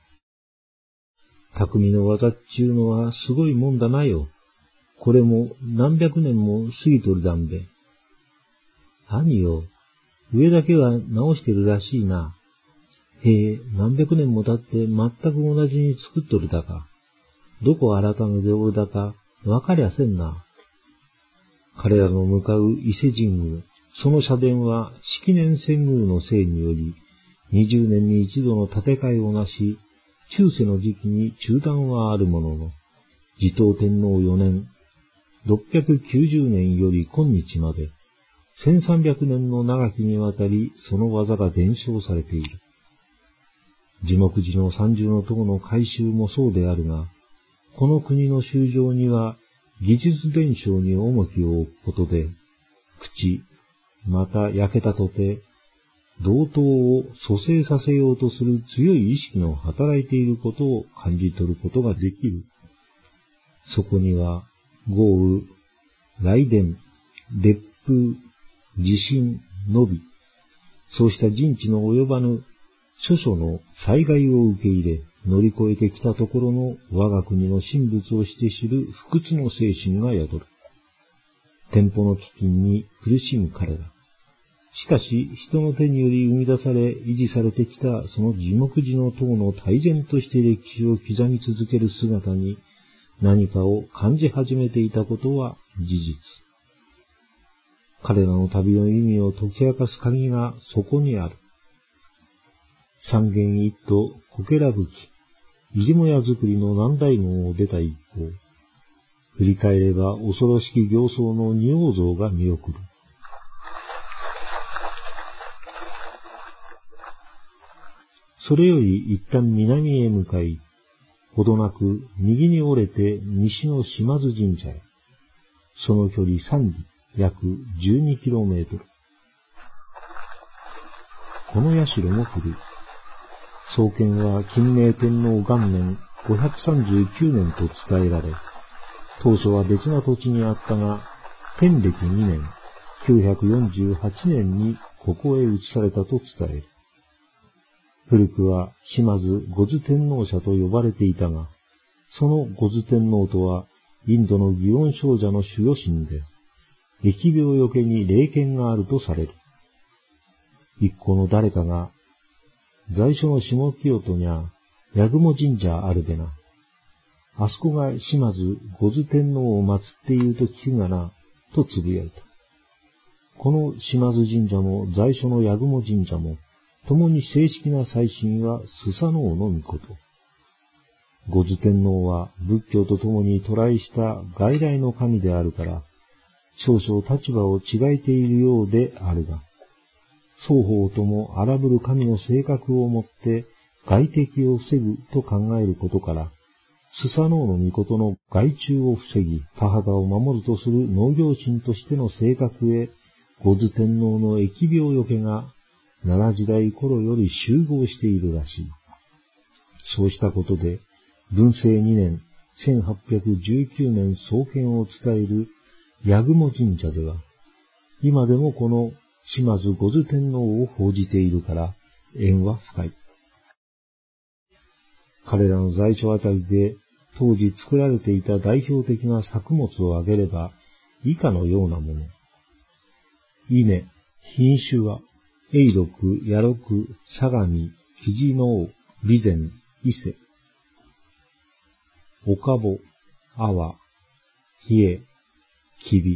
匠の技っちゅうのはすごいもんだなよ。これも何百年も過ぎとるだんべ。兄よ、上だけは直してるらしいな。へえ、何百年も経って全く同じに作っとるだか。どこ改めておるだか、わかりゃせんな。彼らの向かう伊勢神宮、その社殿は式年遷宮のせいにより、二十年に一度の建て替えをなし、中世の時期に中断はあるものの、持統天皇よねん、ろっぴゃくきゅうじゅうねんより今日まで、せんさんびゃくねんの長きにわたりその技が伝承されている。地木寺の三重の塔の改修もそうであるが、この国の修正には技術伝承に重きを置くことで、口、また焼けたとて、同等を蘇生させようとする強い意識の働いていることを感じ取ることができる。そこには豪雨、雷電、烈風、地震、のび、そうした人知の及ばぬ諸々の災害を受け入れ、乗り越えてきたところの我が国の神仏をして知る不屈の精神が宿る。天保の飢饉に苦しむ彼ら。しかし、人の手により生み出され、維持されてきたその地木寺の塔の大然として歴史を刻み続ける姿に何かを感じ始めていたことは事実。彼らの旅の意味を解き明かす鍵がそこにある。三軒一途、こけら吹き、入母屋作りの南大門を出た一方、振り返れば恐ろしき形相の仁王像が見送る。それより一旦南へ向かい、ほどなく右に折れて西の島津神社へ。その距離三里、約じゅうにキロメートル。この社も古い。創建は金明天皇元年ごひゃくさんじゅうきゅうねんと伝えられ、当初は別な土地にあったが、天暦にねん、きゅうひゃくよんじゅうはちねんにここへ移されたと伝える。古くは島津五頭天皇社と呼ばれていたが、その五頭天皇とはインドの祇園精舎の守護神で、疫病よけに霊験があるとされる。一行の誰かが、在所の下清人にゃ、八雲神社あるべな。あそこが島津五頭天皇を祀っていると聞くがな、とつぶやいた。この島津神社も在所の八雲神社も、共に正式な祭神はスサノオの御事。五頭天皇は仏教と共に渡来した外来の神であるから、少々立場を違えているようであるが、双方とも荒ぶる神の性格をもって外敵を防ぐと考えることから、スサノオの御事の害虫を防ぎ、田畑を守るとする農業神としての性格へ、五頭天皇の疫病よけが奈良時代頃より集合しているらしい。そうしたことで、文政にねん、せんはっぴゃくじゅうきゅうねん創建を伝える八雲神社では、今でもこの島津五頭天皇を奉じているから縁は深い。彼らの在所あたりで当時作られていた代表的な作物を挙げれば以下のようなもの。稲、品種は、永禄、弥禄、相模、雉能、備前、伊勢。おかぼ、阿波、比叡、吉備。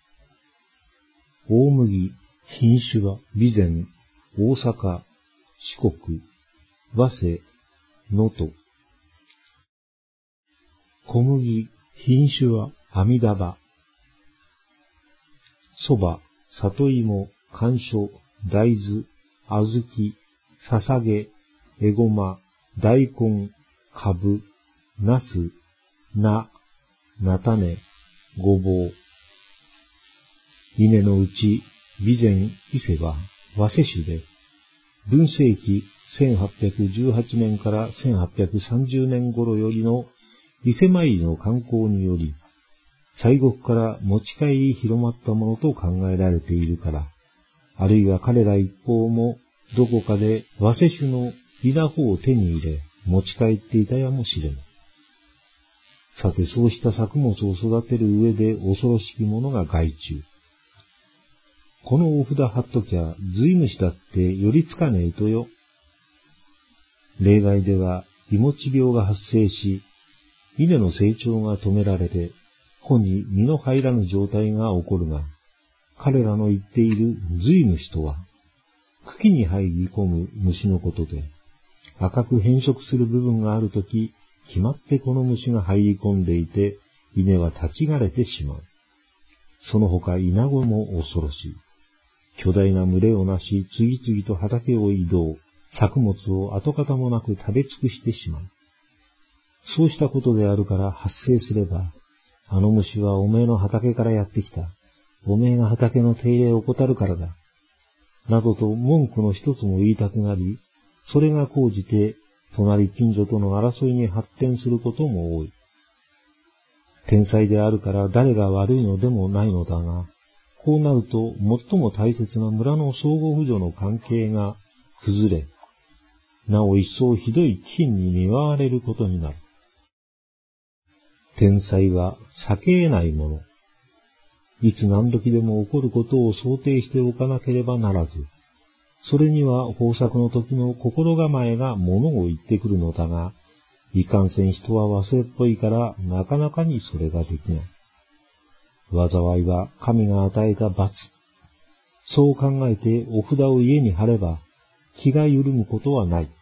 大麦、品種は、備前、大阪、四国、早生、能登。小麦、品種は、阿弥陀場。蕎麦、里芋、甘蔗、大豆、小豆、ささげ、えごま、大根、かぶ、なす、菜、菜種、ごぼう。稲のうち、備前、伊勢は早生種で、文世紀せんはっぴゃくじゅうはちねんからせんはっぴゃくさんじゅうねん頃よりの伊勢参りの観光により、西国から持ち帰り広まったものと考えられているから、あるいは彼ら一行もどこかで早生種の稲穂を手に入れ持ち帰っていたやもしれぬ。さてそうした作物を育てる上で恐ろしきものが害虫。このお札貼っときゃ随主だって寄りつかねえとよ。例外では芋地病が発生し、稲の成長が止められて、穂に実の入らぬ状態が起こるが、彼らの言っている随虫とは、茎に入り込む虫のことで、赤く変色する部分があるとき、決まってこの虫が入り込んでいて、稲は立ち枯れてしまう。その他稲子も恐ろしい。巨大な群れをなし、次々と畑を移動、作物を跡形もなく食べ尽くしてしまう。そうしたことであるから発生すれば、あの虫はおめえの畑からやってきた。おめえが畑の手入れを怠るからだ。などと文句の一つも言いたくなり、それが高じて隣近所との争いに発展することも多い。天才であるから誰が悪いのでもないのだが、こうなると最も大切な村の相互扶助の関係が崩れ、なお一層ひどい飢饉に見舞われることになる。天災は避け得ないもの。いつ何時でも起こることを想定しておかなければならず、それには豊作の時の心構えがものを言ってくるのだが、いかんせん人は忘れっぽいからなかなかにそれができない。災いは神が与えた罰。そう考えてお札を家に貼れば気が緩むことはない。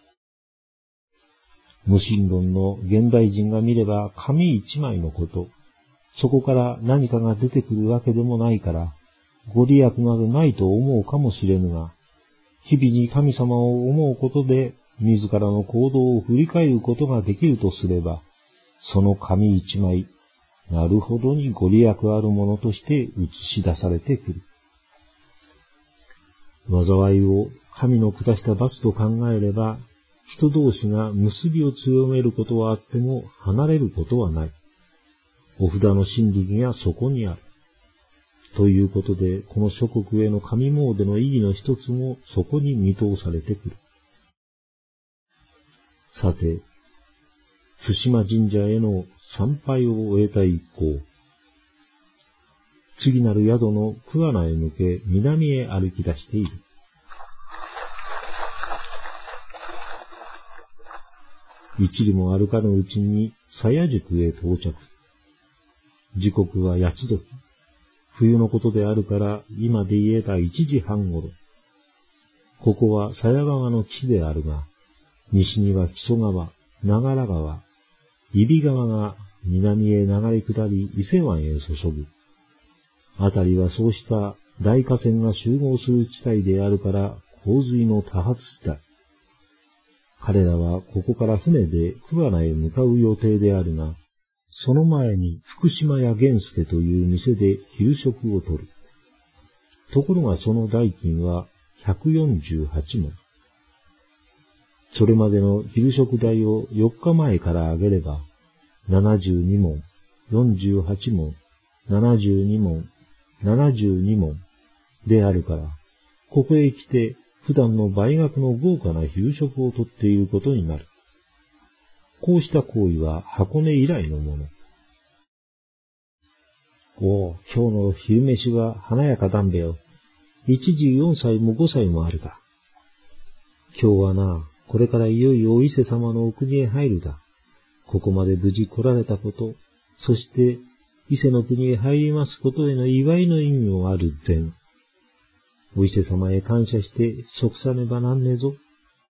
無神論の現代人が見れば紙一枚のこと、そこから何かが出てくるわけでもないから、ご利益などないと思うかもしれぬが、日々に神様を思うことで自らの行動を振り返ることができるとすれば、その紙一枚、なるほどにご利益あるものとして映し出されてくる。災いを神の下した罰と考えれば、人同士が結びを強めることはあっても離れることはない。お札の真理がそこにある。ということで、この諸国への神詣の意義の一つもそこに見通されてくる。さて、津島神社への参拝を終えた一行、次なる宿の桑名へ向け南へ歩き出している。一里も歩かぬうちに鞘宿へ到着。時刻は八つ時。冬のことであるから今で言えば一時半ごろ。ここは鞘川の岸であるが、西には木曽川、長良川、揖斐川が南へ流れ下り伊勢湾へ注ぐ。あたりはそうした大河川が集合する地帯であるから洪水の多発地帯。彼らはここから船で桑名へ向かう予定であるが、その前に福島屋源助という店で昼食をとる。ところがその代金はひゃくよんじゅうはちもん。それまでの昼食代をよっかまえからあげれば、ななじゅうにもん、よんじゅうはちもん、ななじゅうにもん、ななじゅうにもん、 であるから、ここへ来て普段の倍額の豪華な夕食をとっていることになる。こうした行為は箱根以来のもの。おう、今日の昼飯は華やかだんべよ。一時四歳も五歳もあるか。今日はな、これからいよいよお伊勢様のお国へ入るだ。ここまで無事来られたこと、そして伊勢の国へ入りますことへの祝いの意味もある前。お伊勢様へ感謝して食さねばなんねぞ。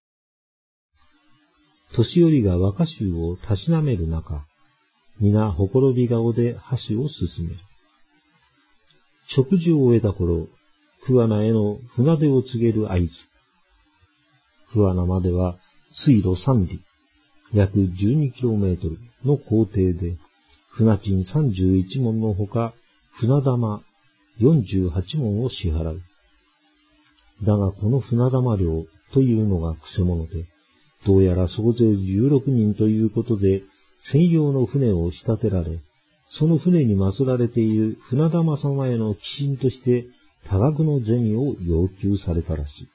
年寄りが若衆をたしなめる中、皆ほころび顔で箸を進める。食事を終えた頃、桑名への船出を告げる合図。桑名までは水路三里、約じゅうにキロメートルの行程で、船賃さんじゅういち文のほか、船玉よんじゅうはち文を支払う。だがこの船玉料というのがくせ者で、どうやら総勢じゅうろくにんということで、専用の船を仕立てられ、その船に祀られている船玉様への寄進として、多額の銭を要求されたらしい。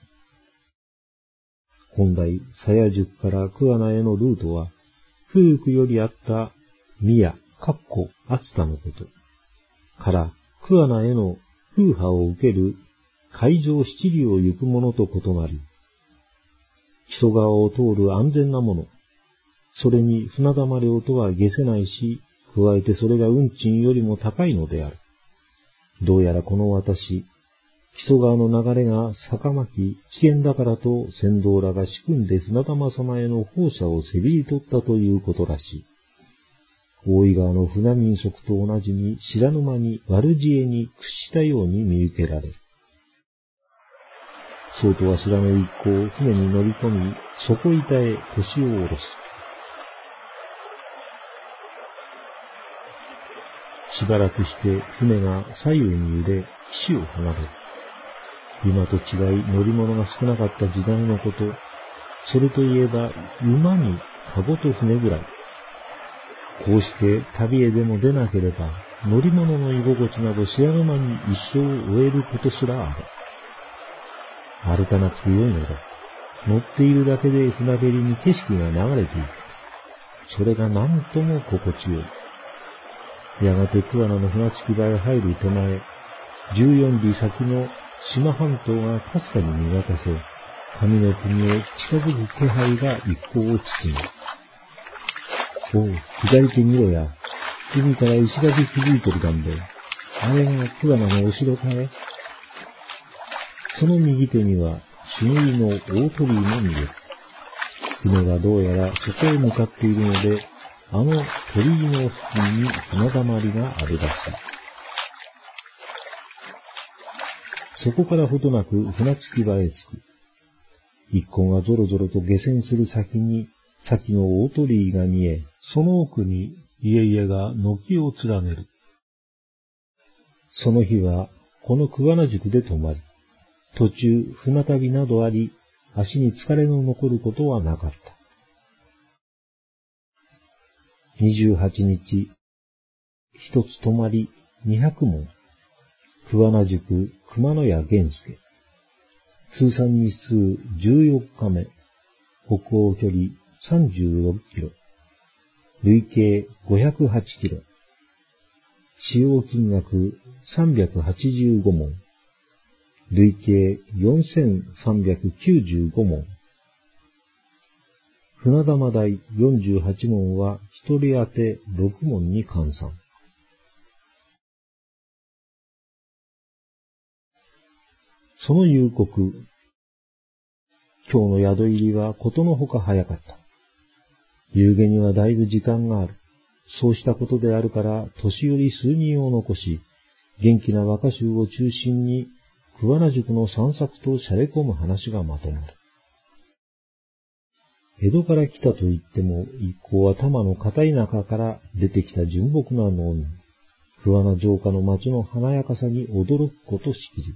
本来、鞘宿から桑名へのルートは、古くよりあった宮、かっこ熱田のこと、から桑名への風波を受ける海上七里を行くものと異なり、木曽川を通る安全なもの、それに船玉料とは下せないし、加えてそれが運賃よりも高いのである。どうやらこの私、木曽川の流れが坂巻き危険だからと船頭らが仕組んで船玉様への放射をせびり取ったということらしい。大井川の船人足と同じに知らぬ間に悪知恵に屈したように見受けられる。そうとは知らぬ一行、船に乗り込み、底板へ腰を下ろす。しばらくして船が左右に揺れ、岸を離れる。今と違い乗り物が少なかった時代のこと、それといえば馬に籠と船ぐらい。こうして旅へでも出なければ、乗り物の居心地など知らぬ間に一生を終えることすらある。歩かなくてよいのだ。乗っているだけで船べりに景色が流れていく。それが何とも心地よい。やがて桑名の船着き場へ入る手前、じゅうよん里先の志摩半島がかすかに見渡せ、神の国へ近づく気配が一行を包む。おう、左手見ろや。海から石垣築いてるだんべ。あれが桑名のお城かい。その右手には、朱塗りの大鳥居も見える。船がどうやらそこへ向かっているので、あの鳥居の付近に船だまりがあるらしい。そこからほどなく船着き場へ着く。一行がぞろぞろと下船する先に、先の大鳥居が見え、その奥に家々が軒を連ねる。その日は、この桑名宿で泊まり、途中船旅などあり、足に疲れの残ることはなかった。二十八日、一つ泊まり二百文。桑名宿熊野屋源助。通算日数十四日目。北欧距離三十六キロ。累計五百八キロ。使用金額三百八十五文。累計四千三百九十五文。船玉代よんじゅうはち文は一人当て六文に換算。その夕刻、今日の宿入りはことのほか早かった。夕げにはだいぶ時間がある。そうしたことであるから、年寄り数人を残し、元気な若衆を中心に、桑名宿の散策としゃれ込む話がまとまる。江戸から来たと言っても、一行は多摩の片田舎から出てきた純朴な農民。桑名城下の町の華やかさに驚くことしきり。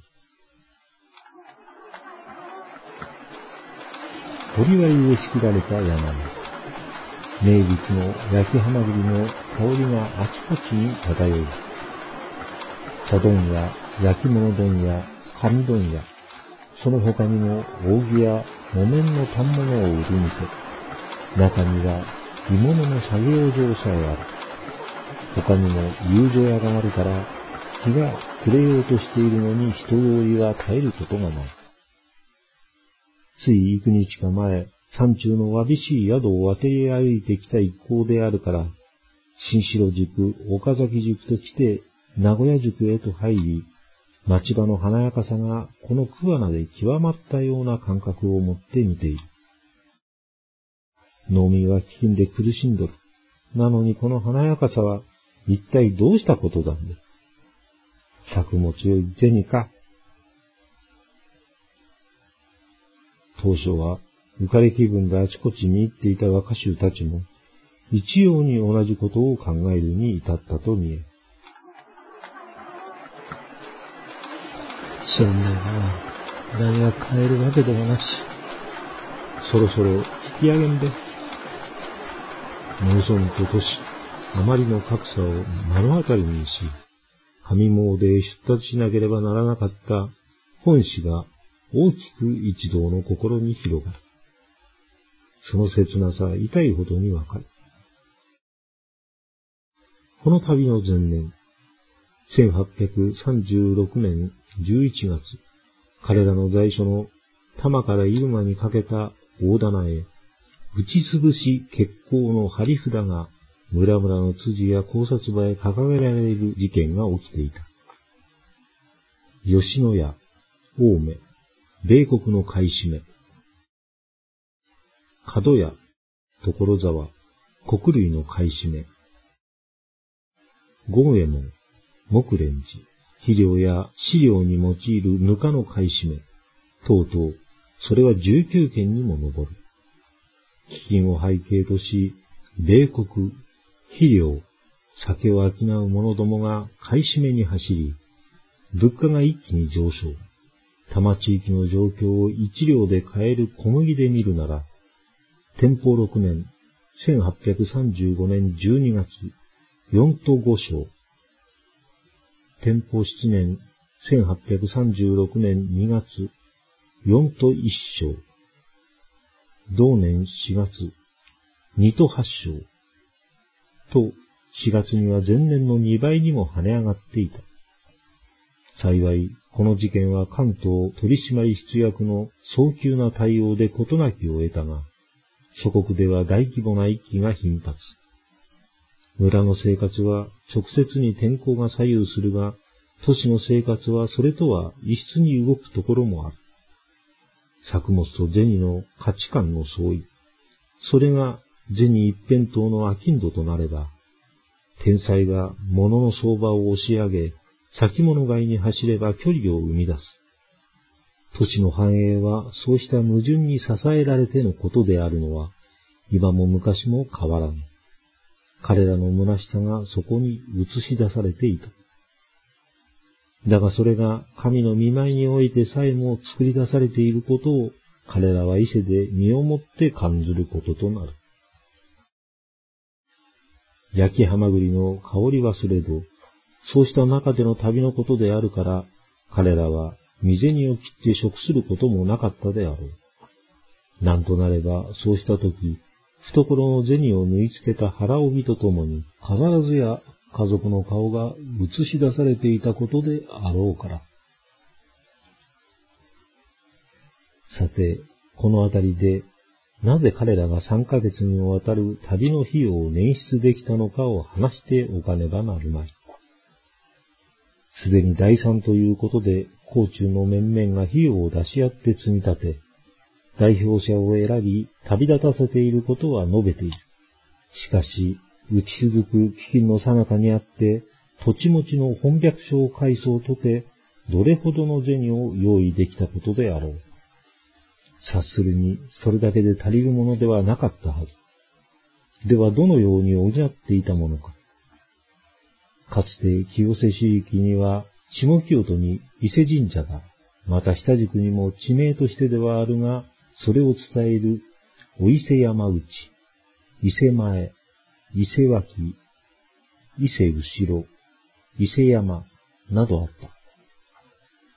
堀は植えしきられた山に、名物の焼きハマグリの香りがあちこちに漂う。茶問屋、焼き物問屋、 紙問屋、その他にも扇や木綿の反物を売る店、中には鋳物の作業場さえある。他にも遊女屋があるから、日が暮れようとしているのに人通りは絶えることがない。つい幾日か前、山中のわびしい宿を渡り歩いてきた一行であるから、新城宿、岡崎宿と来て、名古屋宿へと入り、町場の華やかさがこの桑名で極まったような感覚を持って見ている。農民は飢饉で苦しんどる。なのにこの華やかさは一体どうしたことだんで。作物より銭か。当初は浮かれ気分であちこちに行っていた若衆たちも一様に同じことを考えるに至ったと見え。しょんべいな。何が買えるわけでもなし。そろそろ引き上げんべ。農村と都市、あまりの格差を目の当たりにし、上詣へ出立しなければならなかった本志が大きく一同の心に広がる。その切なさは痛いほどにわかる。この旅の前年、せんはっぴゃくさんじゅうろくねんじゅういちがつ、彼らの在所の多摩から入間にかけた大棚へ、打ちつぶし決行の張り札が村々の辻や考察場へ掲げられる事件が起きていた。吉野家、青梅、米国の買い占め、角屋、所沢、穀類の買い占め、権右衛門、木蓮寺、肥料や飼料に用いるぬかの買い占め、等々、それはじゅうきゅうけんにも上る。飢饉を背景とし、米国、肥料、酒を商う者どもが買い占めに走り、物価が一気に上昇。多摩地域の状況を一両で買える小麦で見るなら、天保ろくねん、せんはっぴゃくさんじゅうごねんじゅうにがつ、よんとごしょう。天保しちねん、せんはっぴゃくさんじゅうろくねんにがつ、よんといっしょう。同年しがつ、にとはっしょう。と、しがつには前年のにばいにも跳ね上がっていた。幸い、この事件は関東取締室役の早急な対応で事なきを得たが、諸国では大規模な一揆が頻発。村の生活は直接に天候が左右するが、都市の生活はそれとは異質に動くところもある。作物と銭の価値観の相違。それが銭一辺倒の商人となれば、天才が物の相場を押し上げ、先物買いに走れば距離を生み出す。都市の繁栄はそうした矛盾に支えられてのことであるのは、今も昔も変わらぬ。彼らの虚しさがそこに映し出されていた。だがそれが神の御前においてさえも作り出されていることを彼らは伊勢で身をもって感ずることとなる。焼きハマグリの香り忘れど、そうした中での旅のことであるから、彼らは身銭を切って食することもなかったであろう。なんとなれば、そうしたとき、懐の銭を縫い付けた腹帯とともに、必ずや家族の顔が映し出されていたことであろうから。さて、このあたりで、なぜ彼らが三ヶ月にわたる旅の費用を捻出できたのかを話しておかねばなるまい。すでに第三ということで、甲中の面々が費用を出し合って積み立て、代表者を選び、旅立たせていることは述べている。しかし、打ち続く飢饉の最中にあって、土地持ちの本百姓階層とて、どれほどの銭を用意できたことであろう。察するに、それだけで足りるものではなかったはず。では、どのように補っていたものか。かつて清瀬市域には、下清戸に伊勢神社が、また日田宿にも地名としてではあるが、それを伝える、お伊勢山内、伊勢前、伊勢脇、伊勢後ろ、伊勢山などあった。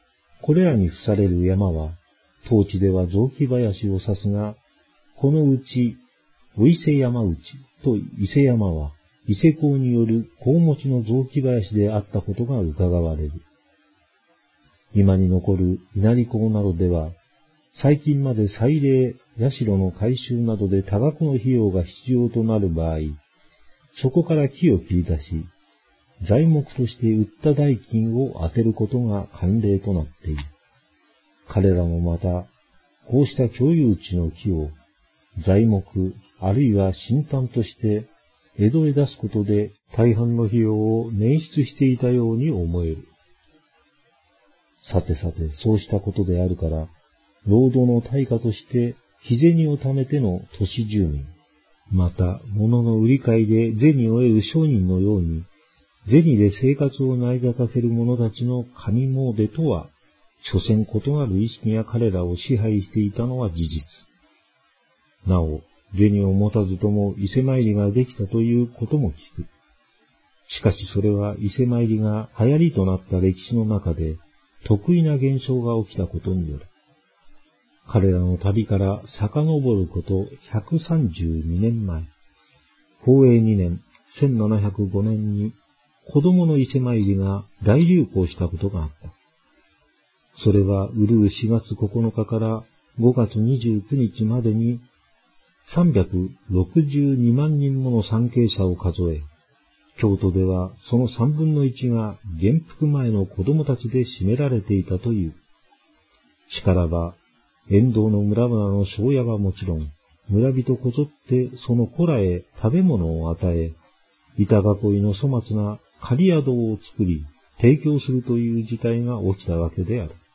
これらに付される山は、当地では雑木林を指すが、このうち、お伊勢山内と伊勢山は、伊勢港による宝物の雑木林であったことが伺われる。今に残る稲荷港などでは、最近まで祭礼、社の改修などで多額の費用が必要となる場合、そこから木を切り出し、材木として売った代金を当てることが慣例となっている。彼らもまた、こうした共有地の木を材木あるいは新炭として江戸へ出すことで大半の費用を捻出していたように思える。さてさて、そうしたことであるから、労働の対価として日銭を貯めての都市住民、また物の売り買いで銭を得る商人のように、銭で生活を成り立たせる者たちの神詣とは、所詮異なる意識が彼らを支配していたのは事実。なお、銭を持たずとも伊勢参りができたということも聞く。しかしそれは伊勢参りが流行りとなった歴史の中で特異な現象が起きたことによる。彼らの旅から遡ることひゃくさんじゅうにねんまえ、宝永にねんせんななひゃくごねんに子供の伊勢参りが大流行したことがあった。それはうるうしがつここのかからごがつにじゅうくにちまでにさんびゃくろくじゅうにまんにんもの参詣者を数え、京都ではそのさんぶんのいちが元服前の子供たちで占められていたという。しからば、沿道の村々の庄屋はもちろん、村人こぞってその子らへ食べ物を与え、板囲いの粗末な狩宿を作り、提供するという事態が起きたわけである。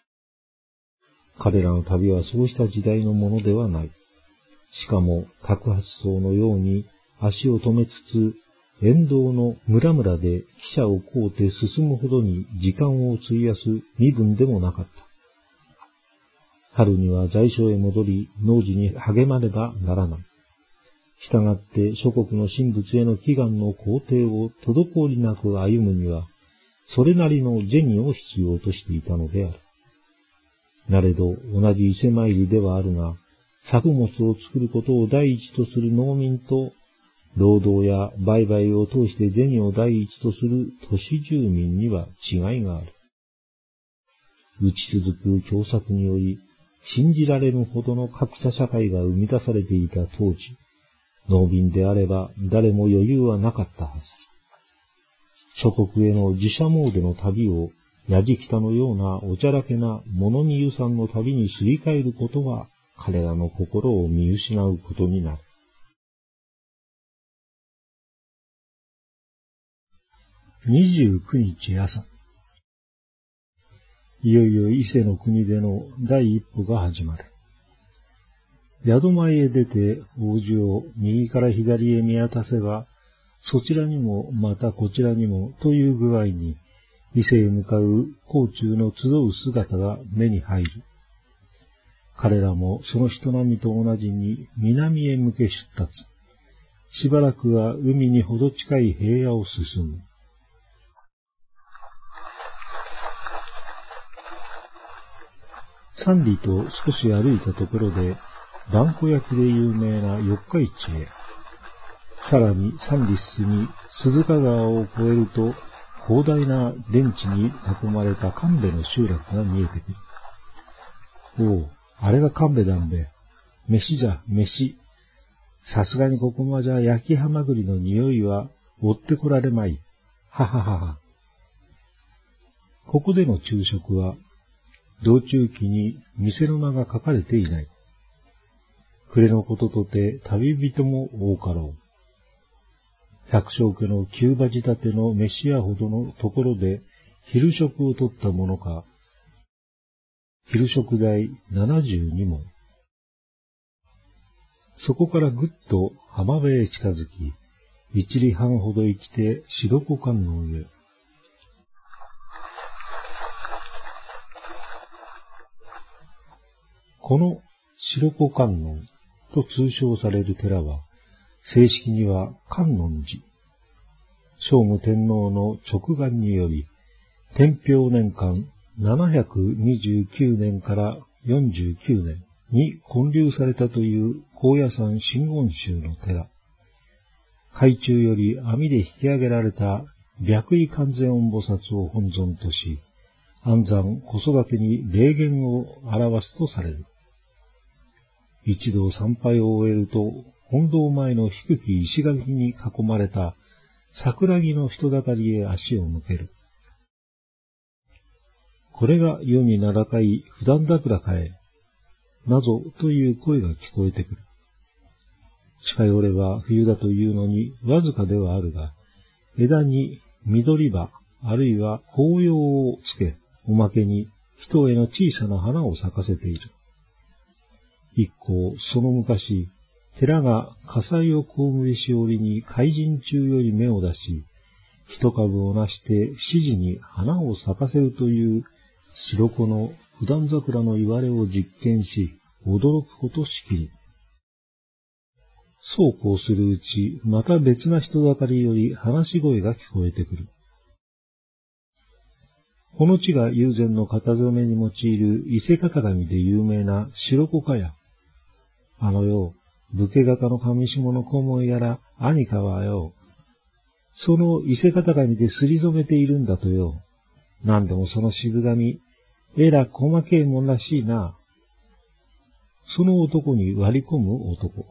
彼らの旅はそうした時代のものではない。しかも、托発層のように足を止めつつ、沿道の村々で汽車を買うて進むほどに時間を費やす身分でもなかった。春には在所へ戻り、農事に励まねばならない。したがって諸国の神仏への祈願の工程を滞りなく歩むには、それなりの銭を必要としていたのである。なれど同じ伊勢参りではあるが、作物を作ることを第一とする農民と、労働や売買を通して銭を第一とする都市住民には違いがある。打ち続く凶作により、信じられぬほどの格差社会が生み出されていた当時、農民であれば誰も余裕はなかったはず。諸国への自社詣の旅を、やじきたのようなおちゃらけな物見遊山の旅にすり替えることは、彼らの心を見失うことになる。にじゅうくにち朝、いよいよ伊勢の国での第一歩が始まる。宿前へ出て王子を右から左へ見渡せば、そちらにもまたこちらにもという具合に、伊勢へ向かう甲冑の集う姿が目に入る。彼らもその人並みと同じに南へ向け出立。しばらくは海にほど近い平野を進む。三里と少し歩いたところで、萬古焼で有名な四日市へ。さらに三里進み、鈴鹿川を越えると、広大な田地に囲まれた神戸の集落が見えてくる。おう、あれが神戸だんべ。飯じゃ、飯。さすがにここまじゃ焼きはまぐりの匂いは追ってこられまい。はははは。ここでの昼食は、道中記に店の名が書かれていない。暮れのこととて旅人も多かろう。百姓家の急場仕立ての飯屋ほどのところで昼食をとったものか、昼食代ななじゅうにもん。そこからぐっと浜辺へ近づき、一里半ほど行きて白子観音へ。この白子観音と通称される寺は、正式には観音寺。聖武天皇の勅願により、天平年間ななひゃくにじゅうきゅうねんからよんじゅうきゅうねんに建立されたという高野山真言宗の寺。海中より網で引き上げられた白衣観世音菩薩を本尊とし、安産子育てに霊言を表すとされる。一度参拝を終えると、本堂前の低き石垣に囲まれた桜木の人だかりへ足を向ける。これが世に名高い普段桜かえ、なぞという声が聞こえてくる。近寄れば冬だというのにわずかではあるが、枝に緑葉あるいは紅葉をつけ、おまけに一重の小さな花を咲かせている。一向その昔、寺が火災を被りし折に開人中より芽を出し、一株をなして指示に花を咲かせるという白子の普段桜の言われを実験し、驚くことしきり。そうこうするうち、また別な人だかりより話し声が聞こえてくる。この地が友禅の型染めに用いる伊勢型紙で有名な白子かや。あのよ、武家型の上下の顧問やら兄かはよ、その伊勢型紙ですり染めているんだとよ。なんでもその渋紙、えら細けえもんらしいな。その男に割り込む男。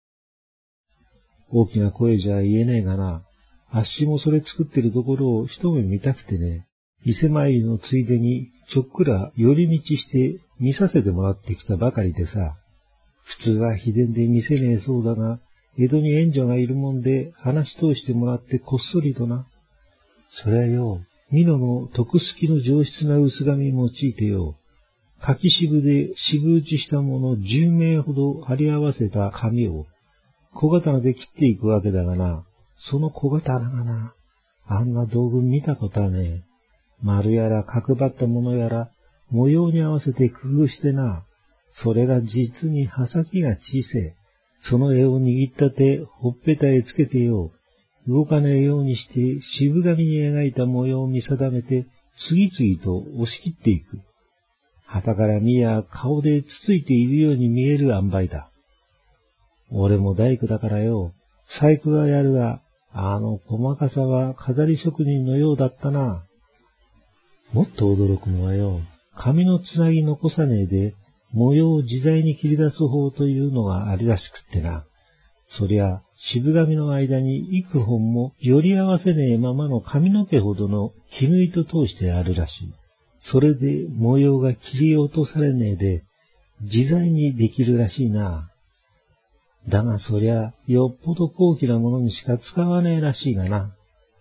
大きな声じゃ言えねえがな、あっしもそれ作ってるところを一目見たくてね、伊勢参りのついでにちょっくら寄り道して見させてもらってきたばかりでさ、普通は秘伝で見せねえそうだが、江戸に縁者がいるもんで話し通してもらってこっそりとな。そりゃよ、美濃の徳すきの上質な薄紙用いてよ、柿渋で渋打ちしたものじゅうめいほど貼り合わせた紙を小刀で切っていくわけだがな、その小刀がな、あんな道具見たことはねえ。丸やら角張ったものやら模様に合わせて工夫してな、それが実に刃先が小せえ。その絵を握った手、ほっぺたへつけてよ、動かねえようにして渋紙に描いた模様を見定めて、次々と押し切っていく。旗から見や顔でつついているように見える塩梅だ。俺も大工だからよ、細工はやるが、あの細かさは飾り職人のようだったな。もっと驚くのはよ、紙のつなぎ残さねえで、模様を自在に切り出す方というのがありらしくってな。そりゃ、渋紙の間に幾本もより合わせねえままの髪の毛ほどの絹糸通してあるらしい。それで模様が切り落とされねえで、自在にできるらしいな。だがそりゃ、よっぽど高貴なものにしか使わねえらしいがな。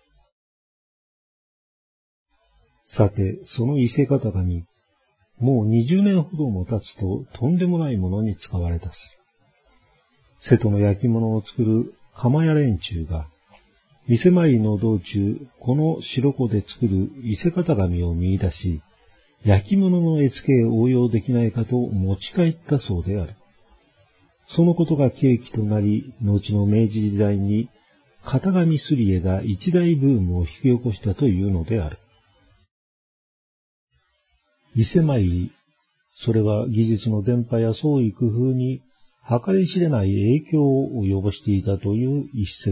さて、その伊勢型紙、もうにじゅうねんほども経つととんでもないものに使われたす。瀬戸の焼き物を作る釜屋連中が、伊勢参りの道中、この白子で作る伊勢型紙を見出し、焼き物の絵付けへ応用できないかと持ち帰ったそうである。そのことが契機となり、後の明治時代に型紙すり絵が一大ブームを引き起こしたというのである。伊勢参り、それは技術の伝播や創意工夫に計り知れない影響を及ぼしていたという一説。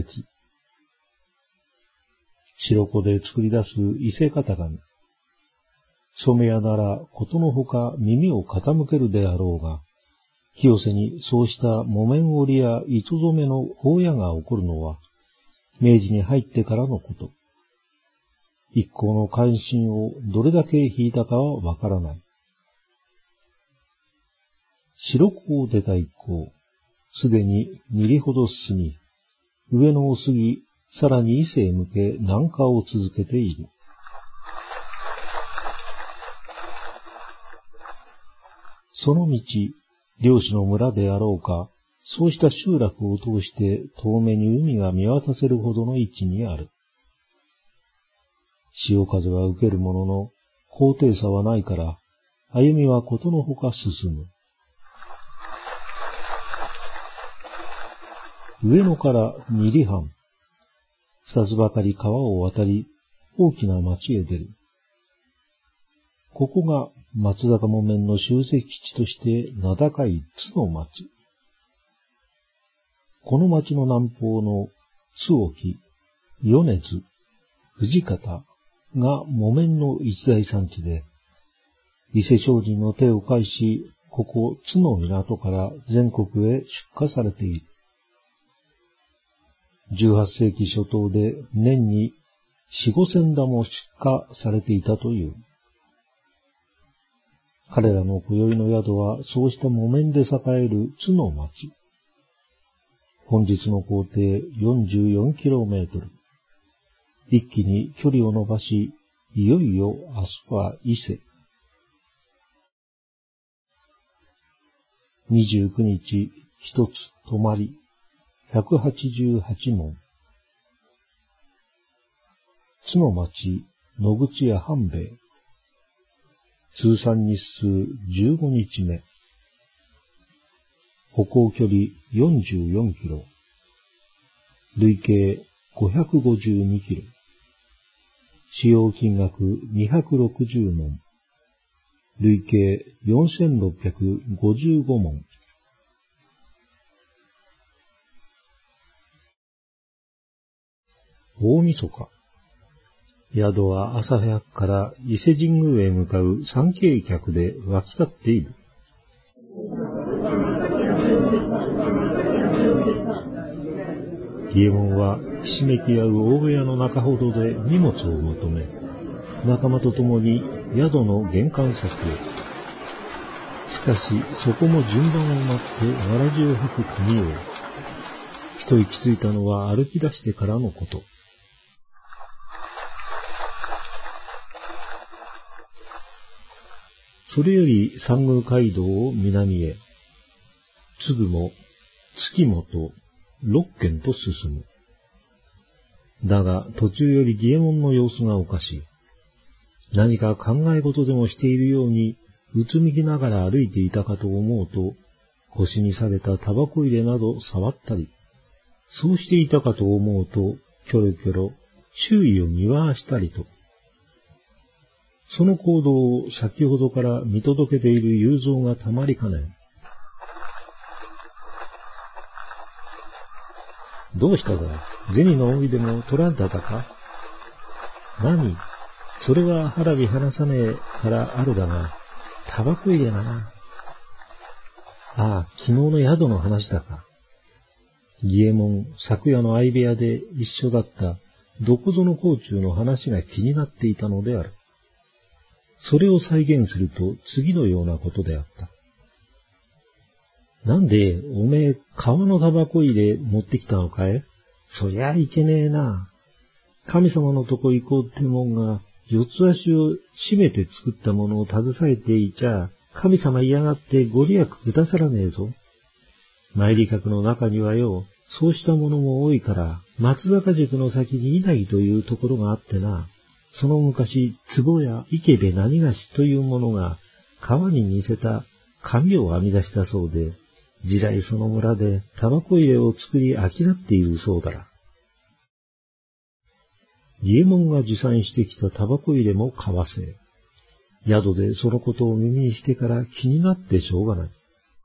白子で作り出す伊勢型紙。染屋ならことのほか耳を傾けるであろうが、清瀬にそうした木綿織りや糸染めの法屋が起こるのは、明治に入ってからのこと。一行の関心をどれだけ引いたかはわからない。白子を出た一行、すでに二里ほど進み、上野を過ぎ、さらに伊勢へ向け南下を続けている。その道、漁師の村であろうか、そうした集落を通して遠目に海が見渡せるほどの位置にある。潮風は受けるものの、高低差はないから、歩みはことのほか進む。上野から二里半、二つばかり川を渡り、大きな町へ出る。 ここが松坂木綿の集積地として名高い津の町。この町の南方の津沖、米津、藤方が木綿の一大産地で、伊勢商人の手を介し、ここ津の港から全国へ出荷されている。じゅうはっせいき初頭で年に四五千打も出荷されていたという。彼らの今宵の宿はそうした木綿で栄える津の町。本日の行程よんじゅうよんキロメートル。一気に距離を伸ばし、いよいよ明日は伊勢。にじゅうくにち一つ泊まり、ひゃくはちじゅうはちもん。津の町、野口屋半兵衛。通算日数じゅうごにちめ。歩行距離よんじゅうよんキロ。累計ごひゃくごじゅうにキロ。使用金額にひゃくろくじゅうもん。累計よんせんろっぴゃくごじゅうごもん。大晦日。宿は朝早くから伊勢神宮へ向かう参詣客で沸き立っている。伊右衛門はひしめき合う大部屋の中ほどで荷物を求め、仲間と共に宿の玄関先へ。しかしそこも順番を待ってわらじを履く組を。一息ついたのは歩き出してからのこと。それより三宮街道を南へ、つぐも、月本、六軒と進む。だが途中より伊右衛門の様子がおかしい。何か考え事でもしているように、うつむきながら歩いていたかと思うと、腰にされたタバコ入れなど触ったり、そうしていたかと思うと、キョロキョロ、周囲を見回したりと、その行動を先ほどから見届けている雄三がたまりかねん。どうしただ、銭の帯でも取らんだったか。何、それは腹び離さねえからあるだが、タバコ入れな。ああ、昨日の宿の話だか。伊右衛門、昨夜の相部屋で一緒だったどこぞの甲冑の話が気になっていたのである。それを再現すると次のようなことであった。なんで、おめえ、革のタバコ入れ持ってきたのかい？そりゃいけねえな。神様のとこ行こうってもんが、四つ足を締めて作ったものを携えていちゃ、神様嫌がってご利益くださらねえぞ。参り客の中にはよ、そうしたものも多いから、松坂宿の先に稲城というところがあってな、その昔、壺や池部何菓子というものが、川に似せた紙を編み出したそうで、時代その村でタバコ入れを作り飽きらっているそうだら。伊右衛門が持参してきたタバコ入れも買わせ、宿でそのことを耳にしてから気になってしょうがない。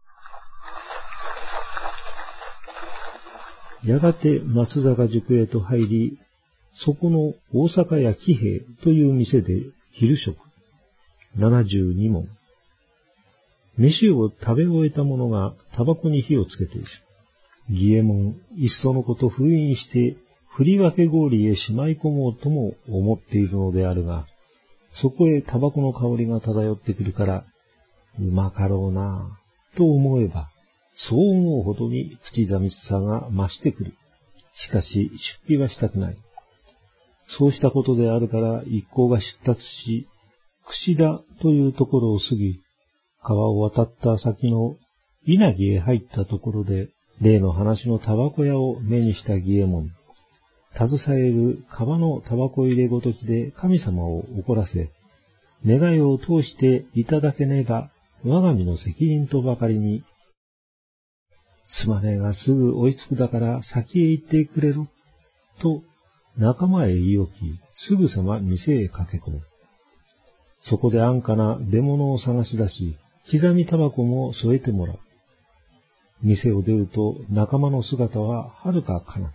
やがて松坂宿へと入り、そこの大阪屋喜兵衛という店で昼食、ななじゅうにもん。飯を食べ終えた者がタバコに火をつけている。伊右衛門、いっそのこと封印して、振り分け氷へしまい込もうとも思っているのであるが、そこへタバコの香りが漂ってくるから、うまかろうなぁ、と思えば、そう思うほどに口寂しさが増してくる。しかし、出費はしたくない。そうしたことであるから一行が出立し、櫛田というところを過ぎ、川を渡った先の稲城へ入ったところで、例の話のタバコ屋を目にした伊右衛門。携える川のタバコ入れごときで神様を怒らせ、願いを通していただけねば我が身の責任とばかりに、すまねえがすぐ追いつくだから先へ行ってくれろ、と仲間へ言い置き、すぐさま店へ駆け込む。 そこで安価な出物を探し出し、刻みタバコも添えてもらう。店を出ると仲間の姿ははるか彼方。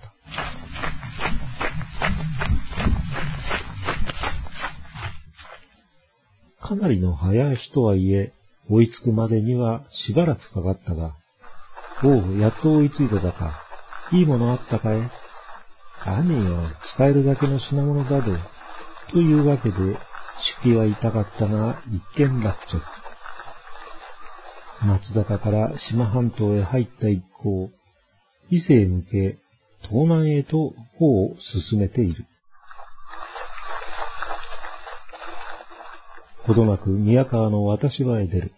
かなりの早足とはいえ、追いつくまでにはしばらくかかったが、おう、やっと追いついただか。いいものあったかい？兄よ、使えるだけの品物だで。というわけで、手記は痛かったが、一件落着。松坂から志摩半島へ入った一行、伊勢へ向け、東南へと歩を進めている。ほどなく宮川の渡し場へ出る。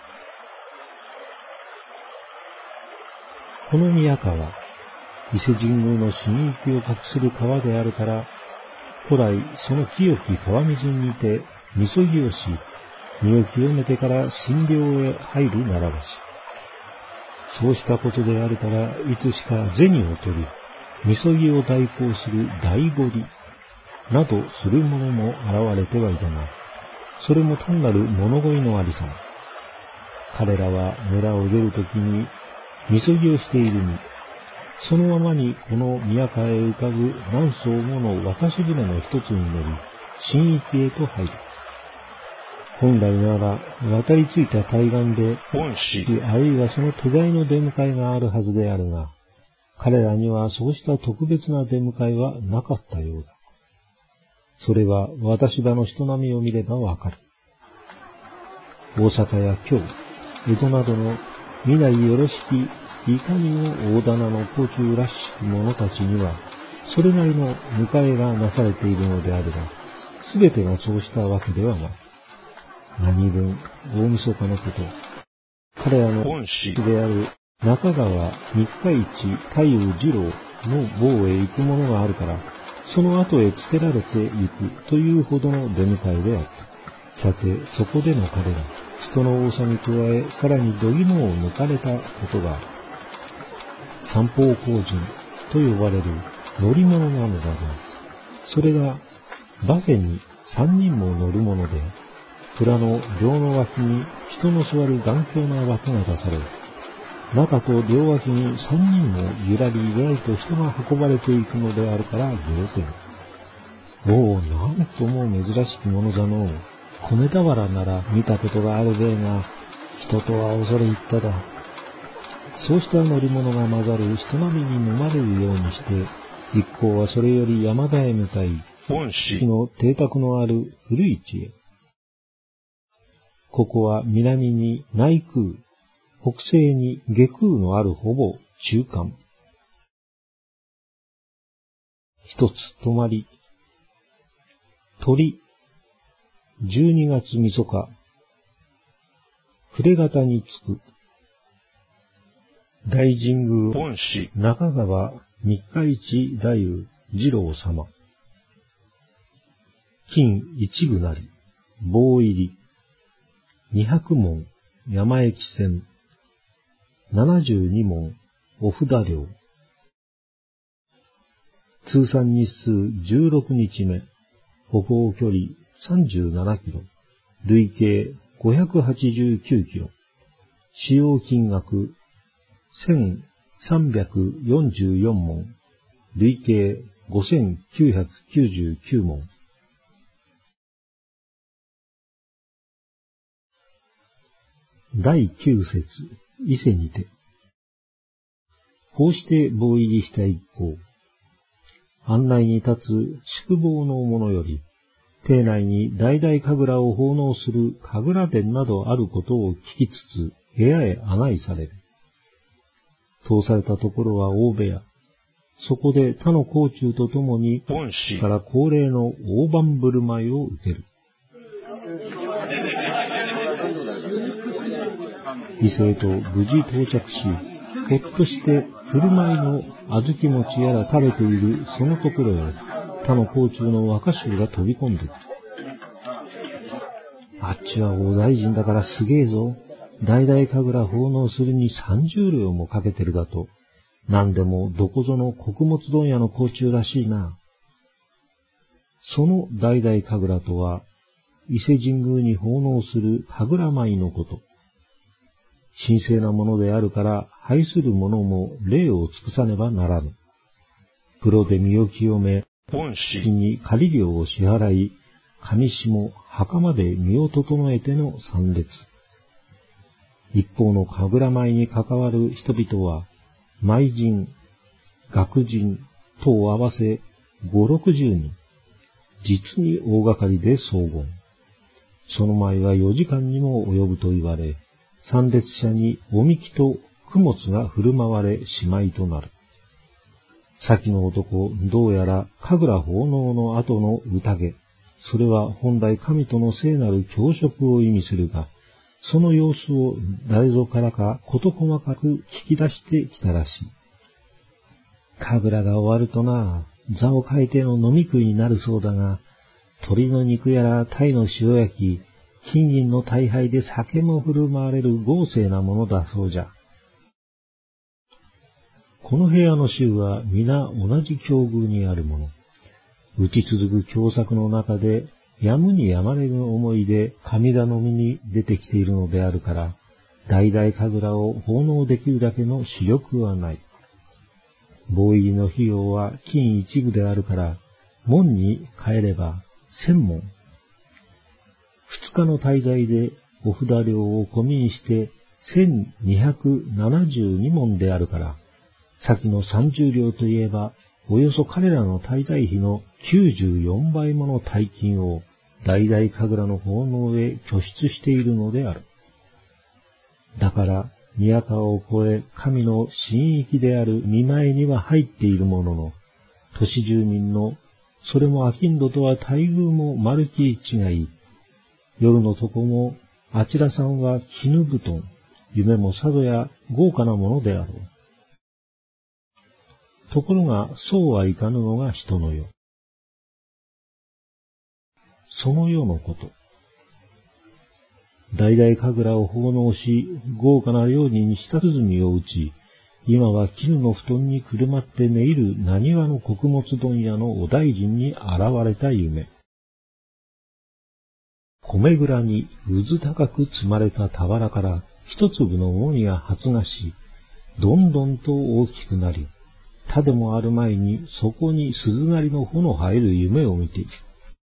この宮川、伊勢神宮の神域を隠する川であるから、古来その清き川水にて、みそぎをし、身を清めてから神領へ入るならばし。そうしたことであるから、いつしか銭を取り、みそぎを代行する代掘り、などする者も現れてはいたが、それも単なる物乞いのありさま。彼らは村を出るときに、みそぎをしているに、そのままにこの宮川へ浮かぶ何艘もの渡し船の一つに乗り、神域へと入る。本来なら渡り着いた対岸で、本市あるいはその手代の出迎えがあるはずであるが、彼らにはそうした特別な出迎えはなかったようだ。それは私場の人並みを見ればわかる。大阪や京、江戸などの皆よろしきいかにも大棚の高級らしき者たちには、それなりの迎えがなされているのであるが、すべてがそうしたわけではない。何分、大晦日のこと、彼らの本師である中川三日市太夫次郎の坊へ行くものがあるから、その後へつけられていくというほどの出迎えであった。さて、そこでの彼ら、人の多さに加え、さらに度肝を抜かれたことがある。三方公人と呼ばれる乗り物なのだが、それが馬背に三人も乗るもので、蔵の両の脇に人の座る頑強な枠が出され、中と両脇に三人もゆらりゆらりと人が運ばれていくのであるから仰天。おお、なんとも珍しきものじゃのう。米俵なら見たことがあるべえが、人とは恐れ入っただ。そうした乗り物が混ざる人並みに飲まれるようにして、一行はそれより山田へ向かい、本市の邸宅のある古市へ。ここは南に内宮、北西に下宮のあるほぼ中間。一つ泊まり。鳥、じゅうにがつみそか。暮れ方に着く。大神宮本市中川三日市太夫次郎様。金一部なり、棒入り。二百文山駅線。七十二文お札料。通算日数十六日目。歩行距離三十七キロ。累計五百八十九キロ。使用金額千三百四十四文。累計五千九百九十九文。第九節、伊勢にて。こうして棒入りした一行。案内に立つ宿坊の者より、邸内に大々神楽を奉納する神楽殿などあることを聞きつつ、部屋へ案内される。通されたところは大部屋。そこで他の甲冑とともに、本市から恒例の大盤振る舞いを受ける。伊勢へと無事到着し、ほっとして振る舞いの小豆餅やら食べているそのところへ、他の甲冑の若衆が飛び込んでくる。あっちは大大臣だからすげえぞ。大々神楽奉納するに三十両もかけてるだと。なんでもどこぞの穀物問屋の甲冑らしいな。その大々神楽とは、 伊勢神宮に奉納する神楽米のこと。神聖なものであるから、拝する者も礼を尽くさねばならぬ。風呂で身を清め、本式に仮料を支払い、上下、袴で身を整えての参列。一方の神楽米に関わる人々は、米人、学人等を合わせ五六十人、実に大掛かりで荘厳。その前は四時間にも及ぶと言われ、参列者におみきと供物が振る舞われしまいとなる。先の男、どうやら神楽奉納の後の宴、それは本来神との聖なる共食を意味するが、その様子を誰ぞからか事細かく聞き出してきたらしい。神楽が終わるとな、座を変えての飲み食いになるそうだが、鳥の肉やら鯛の塩焼き、金銀の大杯で酒も振る舞われる豪勢なものだそうじゃ。この部屋の衆は皆同じ境遇にあるもの。打ち続く凶作の中で、やむにやまれぬ思いで神頼みに出てきているのであるから、代々神楽を奉納できるだけの視力はない。棒入りの費用は金一部であるから、門に帰れば千文。二日の滞在でお札料を込みにして千二百七十二文であるから、先の三十両といえば、およそ彼らの滞在費のきゅうじゅうよんばいもの大金を代々神楽の奉納へ拠出しているのである。だから、宮川を越え神の神域である見舞いには入っているものの、都市住民の、それも商人とは待遇もまるきり違い、夜の床もあちらさんは絹布団、夢もさぞや豪華なものであろう。ところが、そうはいかぬのが人の世。その世のこと。代々神楽を奉納し、豪華な料理に舌鼓を打ち、今は絹の布団にくるまって寝入る何話の穀物問屋のお大臣に現れた夢。米蔵に渦高く積まれた俵から一粒の籾が発芽し、どんどんと大きくなり、他でもある前にそこに鈴なりの穂の生える夢を見ている。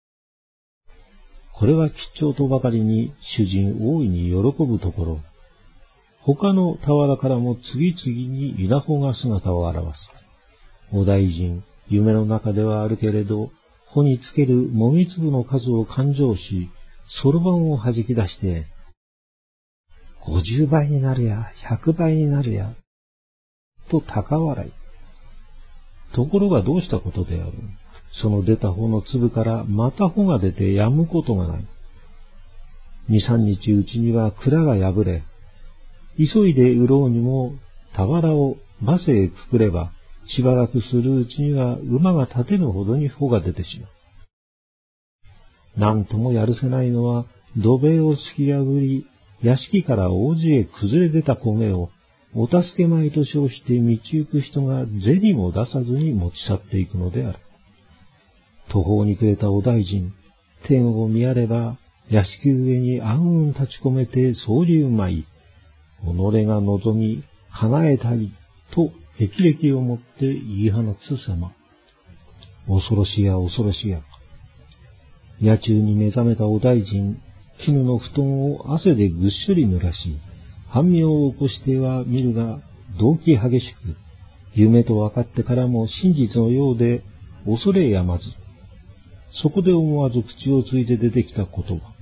これは吉兆とばかりに主人大いに喜ぶところ、他の俵からも次々に稲穂が姿を現す。お大臣、夢の中ではあるけれど、穂につけるもみ粒の数を勘定し、そろばんを弾き出して、ごじゅうばいになるや、ひゃくばいになるや、と高笑い。ところがどうしたことである。その出た穂の粒からまた穂が出てやむことがない。二三日うちには蔵が破れ、急いで売ろうにも俵をバセへくくれば、しばらくするうちには馬が立てぬほどに穂が出てしまう。なんともやるせないのは、土塀を突き破り、屋敷から大地へ崩れ出た米を、お助け米と称して道行く人が銭も出さずに持ち去っていくのである。途方に暮れたお大臣、天を見やれば、屋敷上に暗雲立ち込めて総流舞い、己が望み、叶えたり、と霹靂をもって言い放つ様。恐ろしや恐ろしや。野中に目覚めたお大臣、絹の布団を汗でぐっしょり濡らし、半妙を起こしては見るが、動機激しく、夢と分かってからも真実のようで、恐れやまず。そこで思わず口をついて出てきた言葉。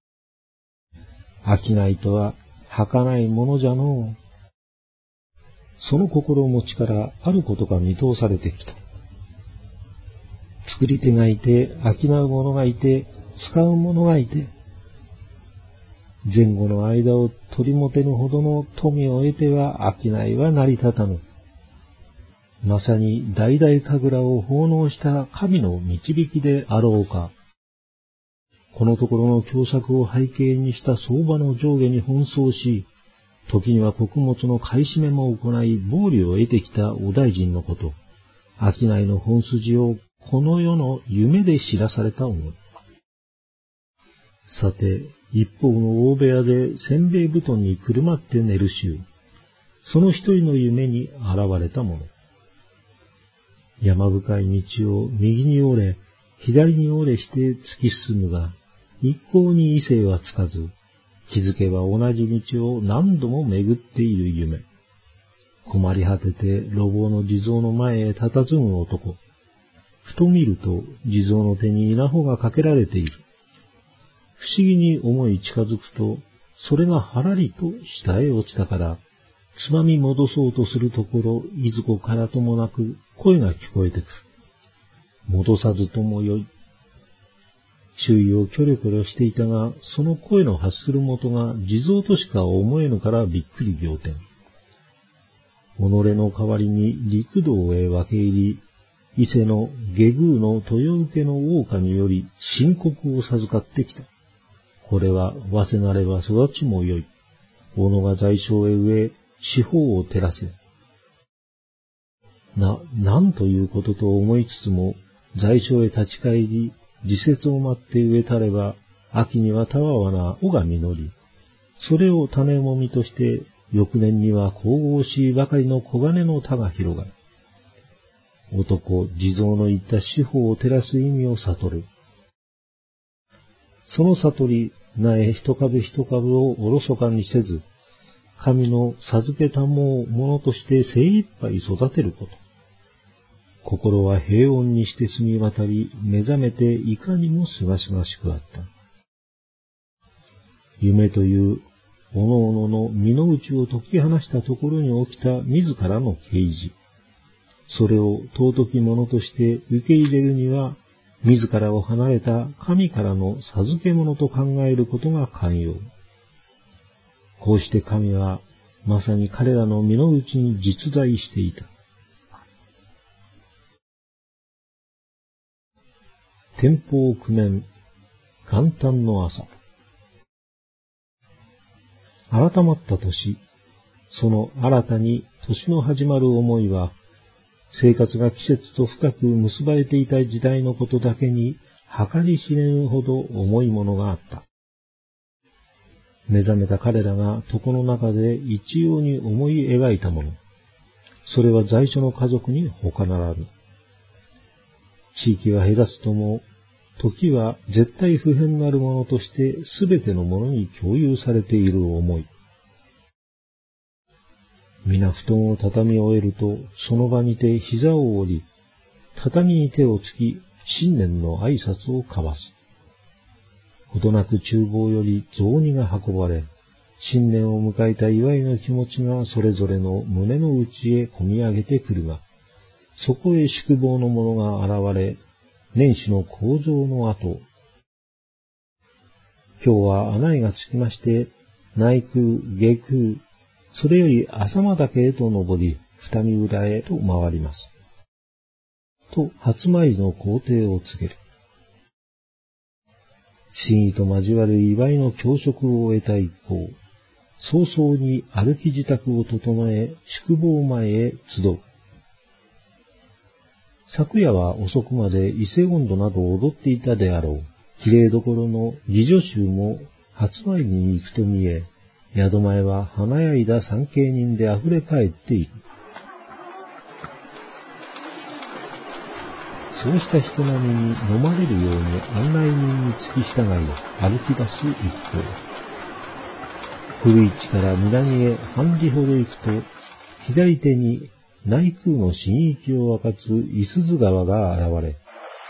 商いとは、儚いものじゃのう。その心持ちからあることが見通されてきた。作り手がいて、商う者がいて、使う者がいて、前後の間を取り持てぬほどの富を得ては商いは成り立たぬ。まさに代々神楽を奉納した神の導きであろうか。このところの凶作を背景にした相場の上下に奔走し、時には穀物の買い占めも行い暴利を得てきたお大臣のこと、商いの本筋をこの世の夢で知らされた思い。 さて、一方の大部屋でせんべい布団にくるまって寝る衆、その一人の夢に現れたもの。山深い道を右に折れ、左に折れして突き進むが、一向に異性はつかず、気づけば同じ道を何度も巡っている夢。困り果てて路傍の地蔵の前へ佇む男。ふと見ると地蔵の手に稲穂がかけられている。不思議に思い近づくと、それがはらりと下へ落ちたから、つまみ戻そうとするところ、いずこからともなく声が聞こえてくる。戻さずともよい。周囲をキョロキョロしていたが、その声の発する元が地蔵としか思えぬからびっくり仰天。己の代わりに陸道へ分け入り、伊勢の下宮の豊受けの大神より申告を授かってきた。これはわせなれば育ちもよい。己が在所へ植え、四方を照らせ。な、なんということと思いつつも、在所へ立ち返り、時節を待って植えたれば、秋にはたわわな穂が実り、それを種もみとして、翌年には神々しいばかりの黄金の田が広がる。男、地蔵の言った四方を照らす意味を悟る。その悟り、苗一株一株をおろそかにせず、神の授けたもをものとして精一杯育てること。心は平穏にして澄み渡り、目覚めていかにもすがすがしくあった。夢というおのおのの身の内を解き放したところに起きた自らの啓示。それを尊きものとして受け入れるには、自らを離れた神からの授け物と考えることが肝要。こうして神はまさに彼らの身の内に実在していた。天保九年、元旦の朝。改まった年、その新たに年の始まる思いは、生活が季節と深く結ばれていた時代のことだけに計り知れぬほど重いものがあった。目覚めた彼らが床の中で一様に思い描いたもの。それは在所の家族に他ならぬ。地域は隔つとも、時は絶対不変なるものとしてすべてのものに共有されている思い。皆布団を畳み終えると、その場にて膝を折り、畳に手をつき、新年の挨拶を交わす。ほどなく厨房より雑煮が運ばれ、新年を迎えた祝いの気持ちがそれぞれの胸の内へ込み上げてくるが、そこへ宿坊の者が現れ、年始の口上の後、今日は穴井がつきまして、内宮、下宮、それより浅間岳へと登り、二見浦へと回ります。と、初参りの工程を告げる。真意と交わる祝いの朝食を終えた一行、早々に歩き支度を整え、宿坊前へ集う。昨夜は遅くまで伊勢音頭などを踊っていたであろう。綺麗どころの義女衆も初参りに行くと見え、宿前は華やいだ参詣人で溢れ返っている。そうした人並みに飲まれるように案内人に付き従い歩き出す一方。古市から南へ半里ほど行くと、左手に内宮の神域を分かつ五十鈴川が現れ、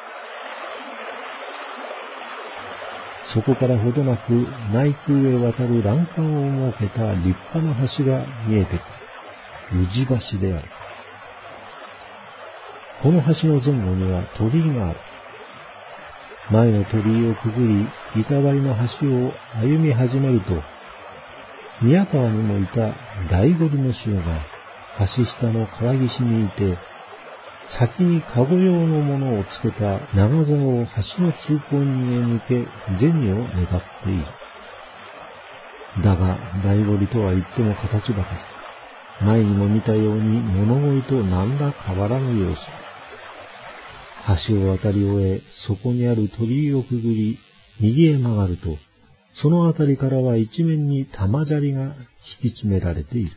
そこからほどなく内宮へ渡る欄干を設けた立派な橋が見えてくる。宇治橋である。この橋の前後には鳥居がある。前の鳥居をくぐり、板張りの橋を歩み始めると、宮川にもいた大五里の衆が橋下の川岸にいて、先に籠用のものをつけた長竿を橋の通行人へ向け、銭を願っている。だが、大五里とは言っても形ばかり。前にも見たように物乞いと何ら変わらぬ様子。橋を渡り終え、そこにある鳥居をくぐり、右へ曲がると、 そのあたりからは一面に玉砂利が引き詰められている。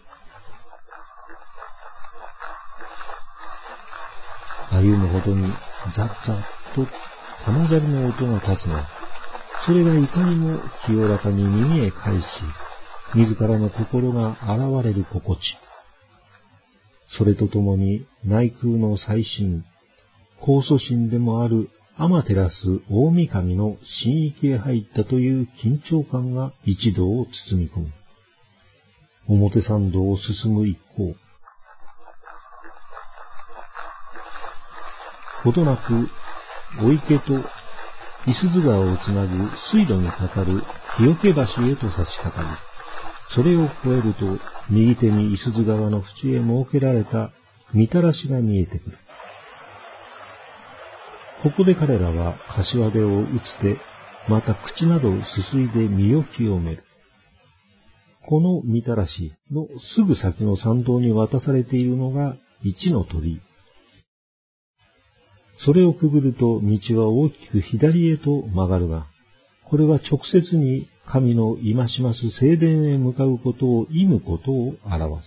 歩むほどにザッザッと玉砂利の音が立つのは、それがいかにも清らかに耳へ返し、自らの心が現れる心地。それとともに内宮の祭神、高祖神でもある天照大神の神域へ入ったという緊張感が一同を包み込む。表参道を進む一行。ほどなく、お池と五十鈴川をつなぐ水路に架かる日よけ橋へと差し掛かり、それを越えると、右手に五十鈴川の縁へ設けられたみたらしが見えてくる。ここで彼らは柏手を打つて、また口などをすすいで身を清める。このみたらしのすぐ先の参道に渡されているのが一の鳥居。それをくぐると道は大きく左へと曲がるが、これは直接に神の戒します聖殿へ向かうことを意味ことを表す。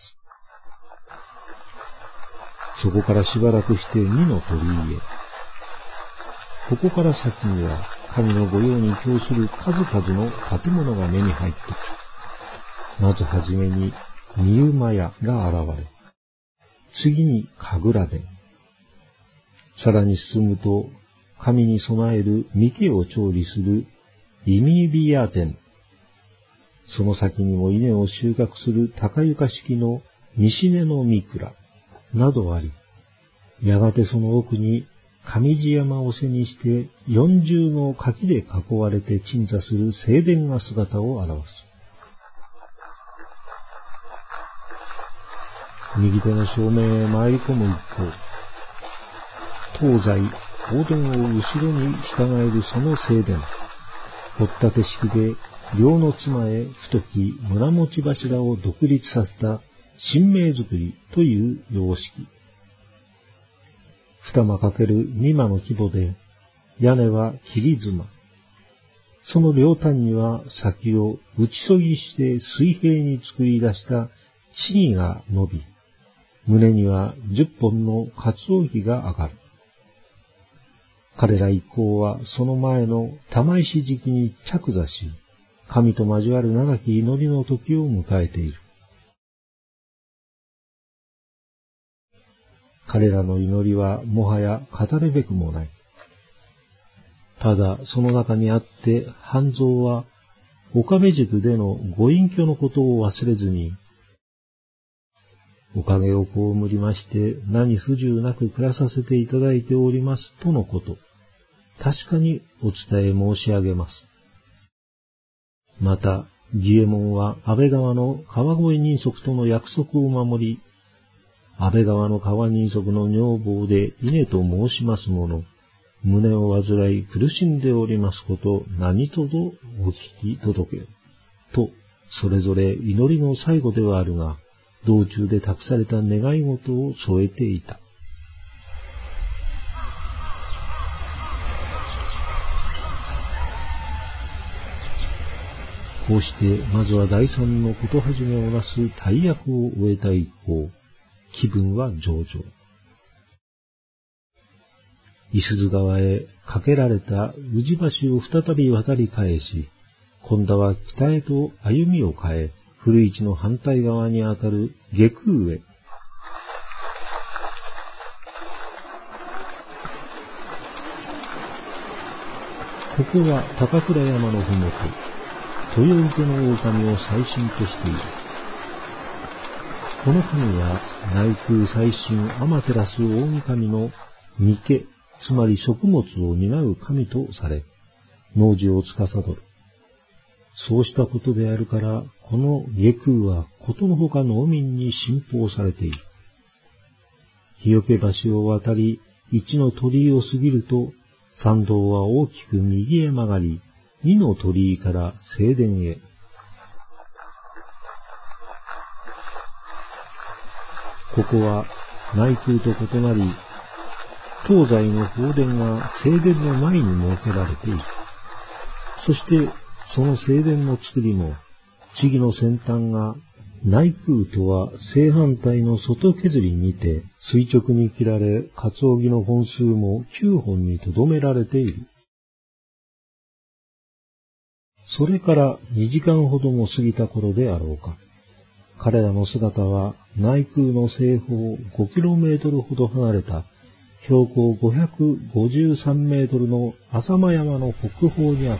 そこからしばらくして二の鳥居へ。ここから先には神の御用に供する数々の建物が目に入ってくる。まずはじめに三馬屋が現れ、次に神楽殿。さらに進むと、神に備える御家を調理する忌火屋殿。その先にも稲を収穫する高床式の西根の御蔵などあり、やがてその奥に上地山を背にして四重の垣で囲われて鎮座する聖殿が姿を現す。右手の正面へ参り込む一方、東西、大殿を後ろに従えるその聖殿、掘立て式で両の妻へ太き胸持ち柱を独立させた神明造りという様式。二間かける二間の規模で、屋根は切妻。その両端には先を打ちそぎして水平に作り出した地木が伸び、胸には十本の鰹木が上がる。彼ら一行はその前の玉石敷に着座し、神と交わる長き祈りの時を迎えている。彼らの祈りはもはや語るべくもない。ただその中にあって半蔵は岡部塾でのご隠居のことを忘れずに、おかげを被りまして何不自由なく暮らさせていただいておりますとのこと、確かにお伝え申し上げます。また、義右衛門は安倍川の川越人足との約束を守り、安倍川の川人足の女房で稲と申しますもの、胸を患い苦しんでおりますこと何とぞお聞き届けよ。と、それぞれ祈りの最後ではあるが、道中で託された願い事を添えていた。こうしてまずは第三のこと始めをなす大役を終えた以降、気分は上々。五十鈴川へ架けられた宇治橋を再び渡り返し、今度は北へと歩みを変え、古市の反対側にあたる下空へ。ここは高倉山のふもと、豊受の狼を祭神としている。この神は内宮祭神天照大神の御家、つまり食物を担う神とされ、農事を司る。そうしたことであるから、この下空はことのほか農民に信奉されている。日よけ橋を渡り、一の鳥居を過ぎると、参道は大きく右へ曲がり、二の鳥居から聖殿へ。ここは内宮と異なり、東西の宝殿が聖殿の前に設けられている。そしてその正殿の作りも、地木の先端が内宮とは正反対の外削りにて垂直に切られ、鰹木の本数もきゅうほんにとどめられている。それからにじかんほども過ぎた頃であろうか。彼らの姿は内宮の西方ごキロメートルほど離れた標高ごひゃくごじゅうさんメートルの浅間山の北方にあった。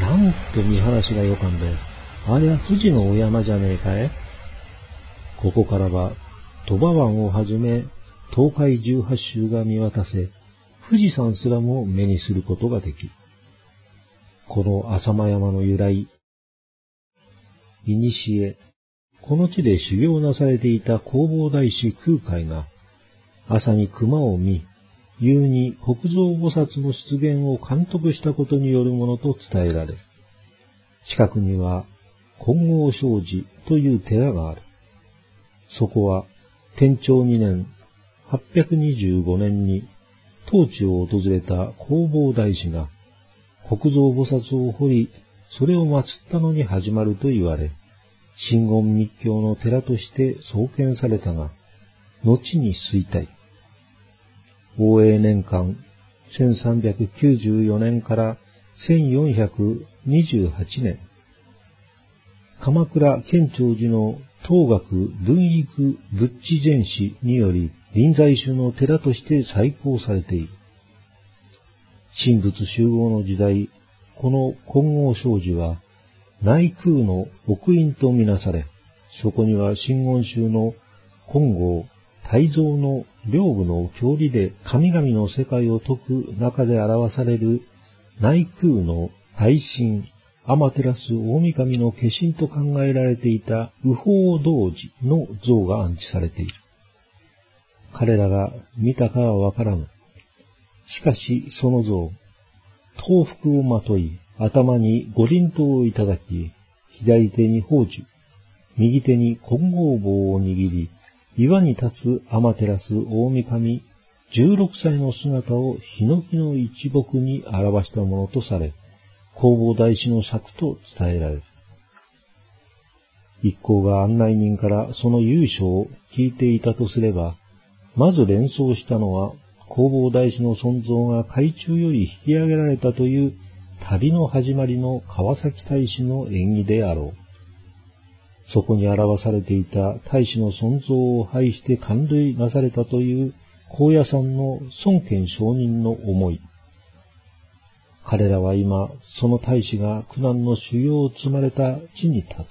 なんと見晴らしがよかんで、ありゃ富士のお山じゃねえかえ。ここからは鳥羽湾をはじめ東海十八州が見渡せ、富士山すらも目にすることができる。この浅間山の由来、いにしえ、この地で修行なされていた弘法大師空海が、朝に熊を見、夕に国蔵菩薩の出現を監督したことによるものと伝えられ、近くには金剛證寺という寺がある。そこは天長にねん、はっぴゃくにじゅうごねんに当地を訪れた弘法大師が国蔵菩薩を彫り、それを祀ったのに始まると言われ、真言密教の寺として創建されたが、後に衰退。応永年間せんさんびゃくきゅうじゅうよねんからせんよんひゃくにじゅうはちねん、鎌倉建長寺の東学文育仏地禅師により臨済宗の寺として再興されている。神仏集合の時代、この金剛證寺は内宮の奥院とみなされ、そこには真言宗の金剛、大蔵の両部の教理で神々の世界を説く中で表される内宮の大神、天照大神の化身と考えられていた右方童子の像が安置されている。彼らが見たかはわからぬ。しかしその像、東服をまとい、頭に五輪塔をいただき、左手に宝珠、右手に金剛棒を握り、岩に立つ天照大神じゅうろくさいの姿をヒノキの一木に表したものとされ、弘法大師の作と伝えられる。一行が案内人からその由緒を聞いていたとすれば、まず連想したのは、弘法大師の尊像が海中より引き上げられたという旅の始まりの川崎大師の縁起であろう。そこに表されていた大師の尊像を拝して感涙なされたという高野山の孫権上人の思い。彼らは今、その大師が苦難の修行を積まれた地に立つ。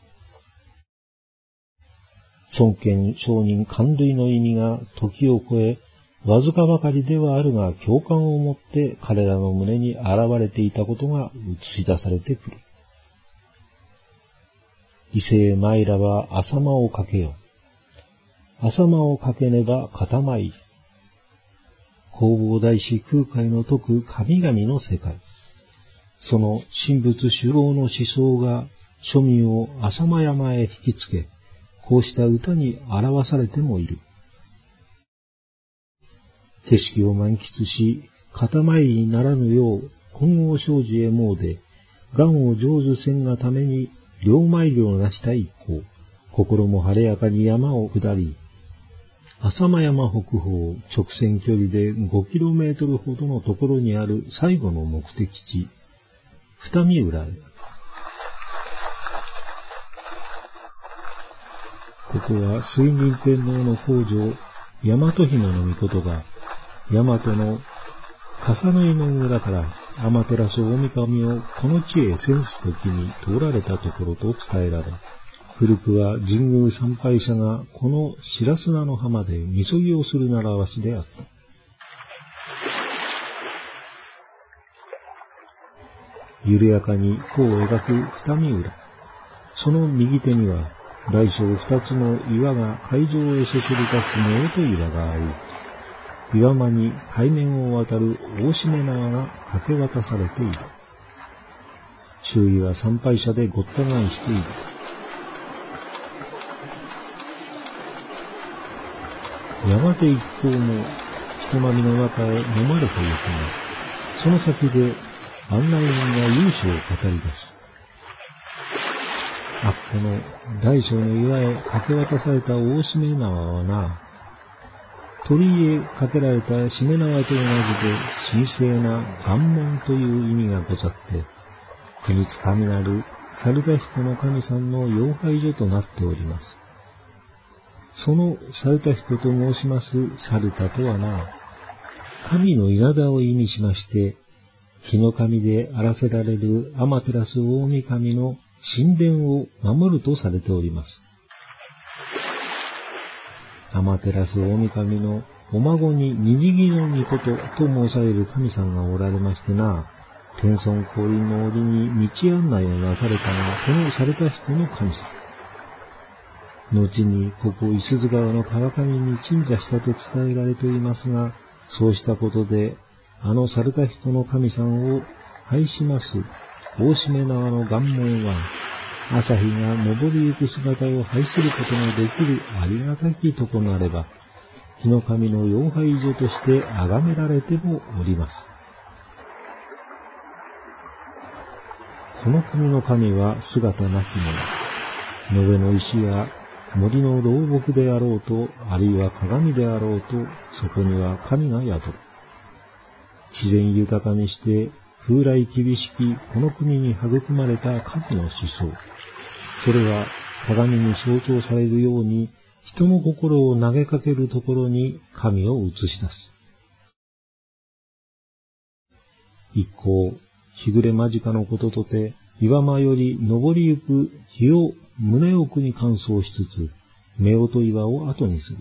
孫権上人感涙の意味が時を超え、わずかばかりではあるが共感を持って彼らの胸に現れていたことが映し出されてくる。異性参らは浅間をかけよ。浅間をかけねば片舞。弘法大師空海の説く神々の世界。その神仏集合の思想が庶民を浅間山へ引きつけ、こうした歌に表されてもいる。景色を満喫し、片舞にならぬよう金剛證寺へ詣で、願を成就せんがために両参りをなした一行、心も晴れやかに山を下り、浅間山北方直線距離でごキロメートルほどのところにある最後の目的地、二見浦へ。ここは水仁天皇の皇女、大和姫の命が、大和の笠縫の裏から天照大神をこの地へ遷すときに通られたところと伝えられ、古くは神宮参拝者がこの白砂の浜でみそぎをする習わしであった。緩やかに弧を描く二見浦。その右手には大小二つの岩が海上へそそり立つ能と岩があり、岩間に海面を渡る大しめ縄が架け渡されている。周囲は参拝者でごった返している。やがて一行も人波の中へ飲まれてゆくが、その先で案内人が勇姿を語り出す。あっこの大小の岩へかけ渡された大しめ縄はな、鳥居へかけられたしめ縄と同じで神聖な願文という意味がござって、国津神なる猿田彦の神さんの養拝所となっております。その猿田彦と申します猿田とはな、神の稲田を意味しまして、日の神であらせられる天照大神の神殿を守るとされております。天照大神のお孫に虹木の御事と申される神さんがおられましてな、天孫降臨の折に道案内をなされたが、この猿田彦の神さん。後にここ五十鈴川の川上に鎮座したと伝えられておりますが、そうしたことで、あの猿田彦の神さんを拝します大しめ縄の願文は、朝日が昇りゆく姿を拝することのできるありがたきとこなれば、日の神の養拝所として崇められてもおります。この国の神は姿なきもの、野辺の石や森の老木であろうと、あるいは鏡であろうと、そこには神が宿る。自然豊かにして風来厳しきこの国に育まれた神の思想。それは鏡に象徴されるように、人の心を投げかけるところに神を映し出す。一向、日暮れ間近のこととて、岩間より登りゆく日を胸奥に乾燥しつつ、夫婦岩を後にする。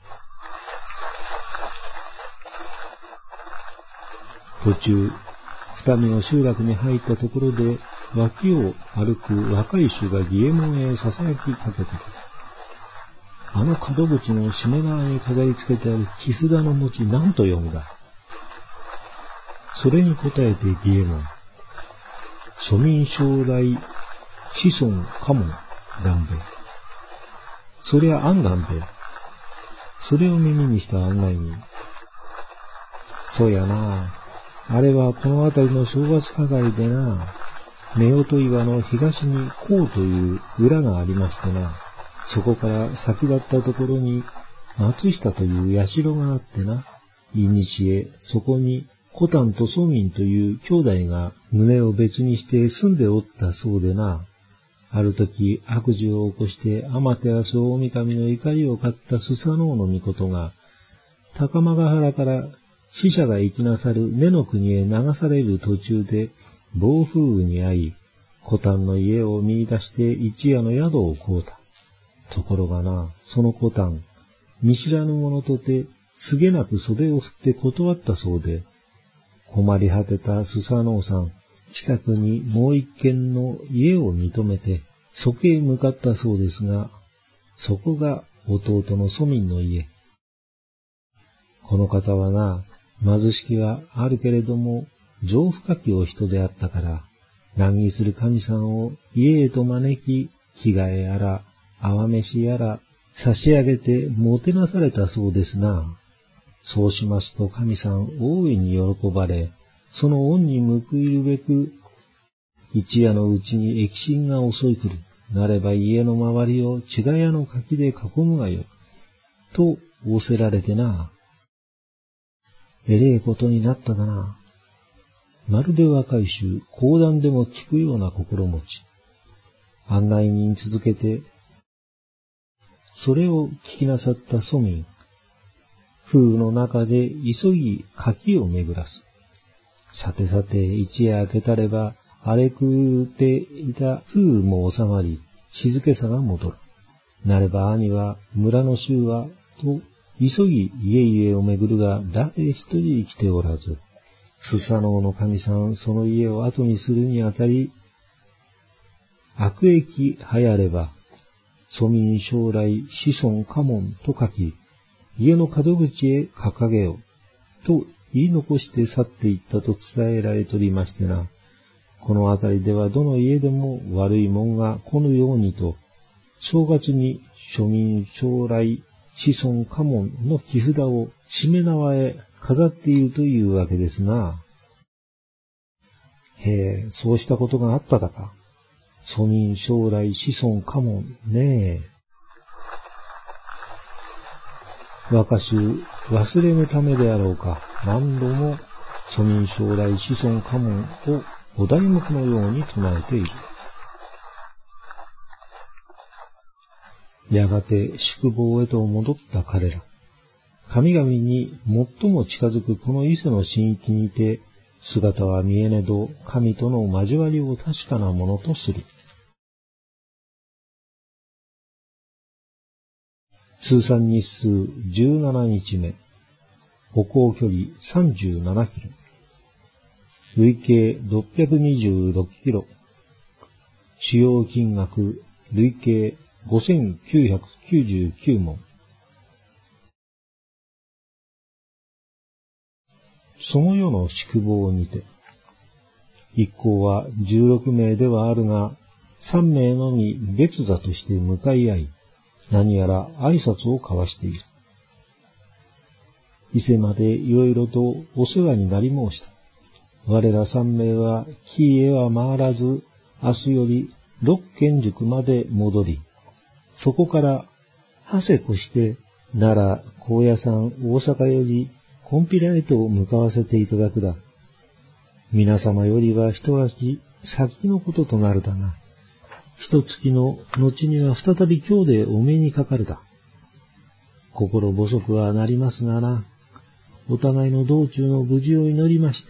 途中、二見の集落に入ったところで、脇を歩く若い衆が義右衛門へささやきかけてくる。あの角口のしめ縄に飾り付けてある木札の文字、何と読むだ。それに答えて義右衛門。庶民将来、子孫家門、願兵衛。そりゃ安願兵衛。それを耳にした案内人。そうやなあ。あれはこの辺りの正月係でな、夫婦岩の東に甲という裏がありましてな、そこから先立ったところに松下という社があってな、いにしえそこに小丹と蘇民という兄弟が胸を別にして住んでおったそうでな、ある時悪事を起こして天照大神の怒りを買ったスサノオノミコトが、高間ヶ原から死者が行きなさる根の国へ流される途中で暴風雨に遭い、小丹の家を見出して一夜の宿を買うた。ところがな、その小丹、見知らぬ者とて、すげなく袖を振って断ったそうで、困り果てたスサノオさん、近くにもう一軒の家を認めて、そこへ向かったそうですが、そこが弟の蘇民の家。この方はな、貧しきはあるけれども、情深きお人であったから、難儀する神さんを家へと招き、着替えやら、泡飯やら、差し上げてもてなされたそうですな。そうしますと神さん大いに喜ばれ、その恩に報いるべく、一夜のうちに疫神が襲い来る。なれば家の周りを千ヶ谷の柿で囲むがよ。と仰せられてな。えれえことになっただな。まるで若い衆、講談でも聞くような心持ち。案内人続けて、それを聞きなさった蘇民、風雨の中で急ぎ柿を巡らす。さてさて一夜明けたれば、荒れくうていた風雨も収まり、静けさが戻る。なれば兄は村の衆は、と急ぎ家々を巡るが誰一人来ておらず、スサノオの神さんその家を後にするにあたり、悪役流行れば、蘇民将来子孫家門と書き、家の門口へ掲げよ、と言い残して去っていったと伝えられておりましてな、このあたりではどの家でも悪いもんが来ぬようにと、正月に庶民将来子孫家門の木札をしめ縄へ飾っているというわけですな。へえ、そうしたことがあっただか。祖民将来子孫家門ねえ。若衆忘れぬためであろうか。何度も祖民将来子孫家門をお題目のように唱えている。やがて宿坊へと戻った彼ら。神々に最も近づくこの伊勢の神域にて、姿は見えねど神との交わりを確かなものとする。通算日数じゅうななにちめ、歩行距離さんじゅうななキロ、累計ろっぴゃくにじゅうろくキロ、使用金額累計ごせんきゅうひゃくきゅうじゅうきゅうもん。その世の宿坊にて、一行はじゅうろくめいではあるが、さんめいのみ別座として向かい合い、何やら挨拶を交わしている。伊勢までいろいろとお世話になり申した。我ら三名は紀伊へは回らず、明日より六軒宿まで戻り、そこからはせこして奈良、高野山、大阪より金毘羅へと向かわせていただくだ。皆様よりは一足先のこととなるだが、一月の後には再び京でお目にかかるだ。心細くはなりますがな、お互いの道中の無事を祈りまして、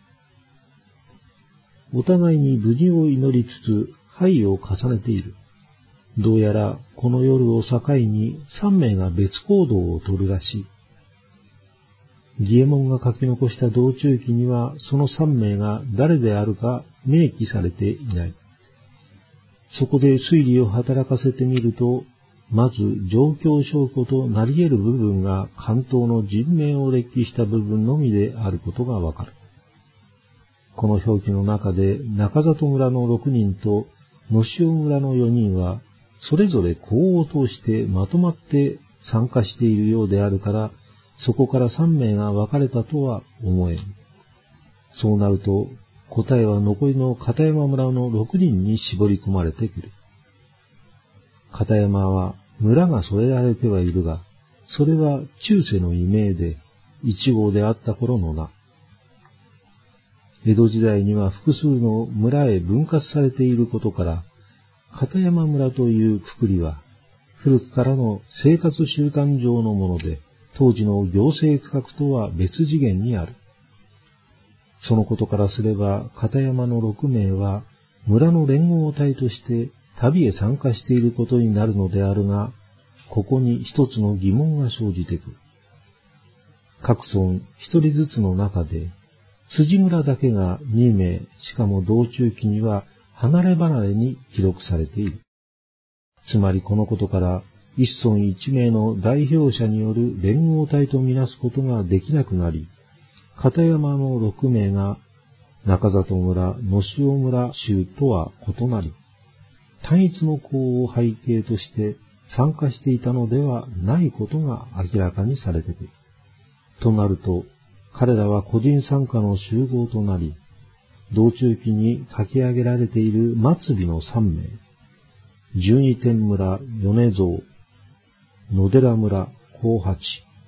お互いに無事を祈りつつ、拝を重ねている。どうやらこの夜を境に三名が別行動をとるらしい。義右衛門が書き残した道中記にはその三名が誰であるか明記されていない。そこで推理を働かせてみると、まず状況証拠となり得る部分が関東の人名を列記した部分のみであることがわかる。この表記の中で中里村のろくにんと野塩村のよにんはそれぞれ功を通してまとまって参加しているようであるから、そこからさんめいが分かれたとは思えん。そうなると答えは残りの片山村のろくにんに絞り込まれてくる。片山は村が添えられてはいるが、それは中世の異名で一号であった頃の名。江戸時代には複数の村へ分割されていることから、片山村というくくりは古くからの生活習慣上のもので、当時の行政区画とは別次元にある。そのことからすれば、片山のろくめいは村の連合体として旅へ参加していることになるのであるが、ここに一つの疑問が生じてくる。各村一人ずつの中で、辻村だけがにめい、しかも道中記には離れ離れに記録されている。つまりこのことから、一村一名の代表者による連合体とみなすことができなくなり、片山のろくめいが中里村、野塩村州とは異なり、単一の功を背景として参加していたのではないことが明らかにされてくる。となると、彼らは個人参加の集合となり、道中記に書き上げられている末尾のさんめい、十二天村米蔵、野寺村幸八、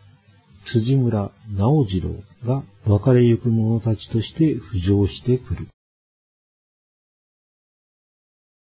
辻村直次郎が別れゆく者たちとして浮上してくる。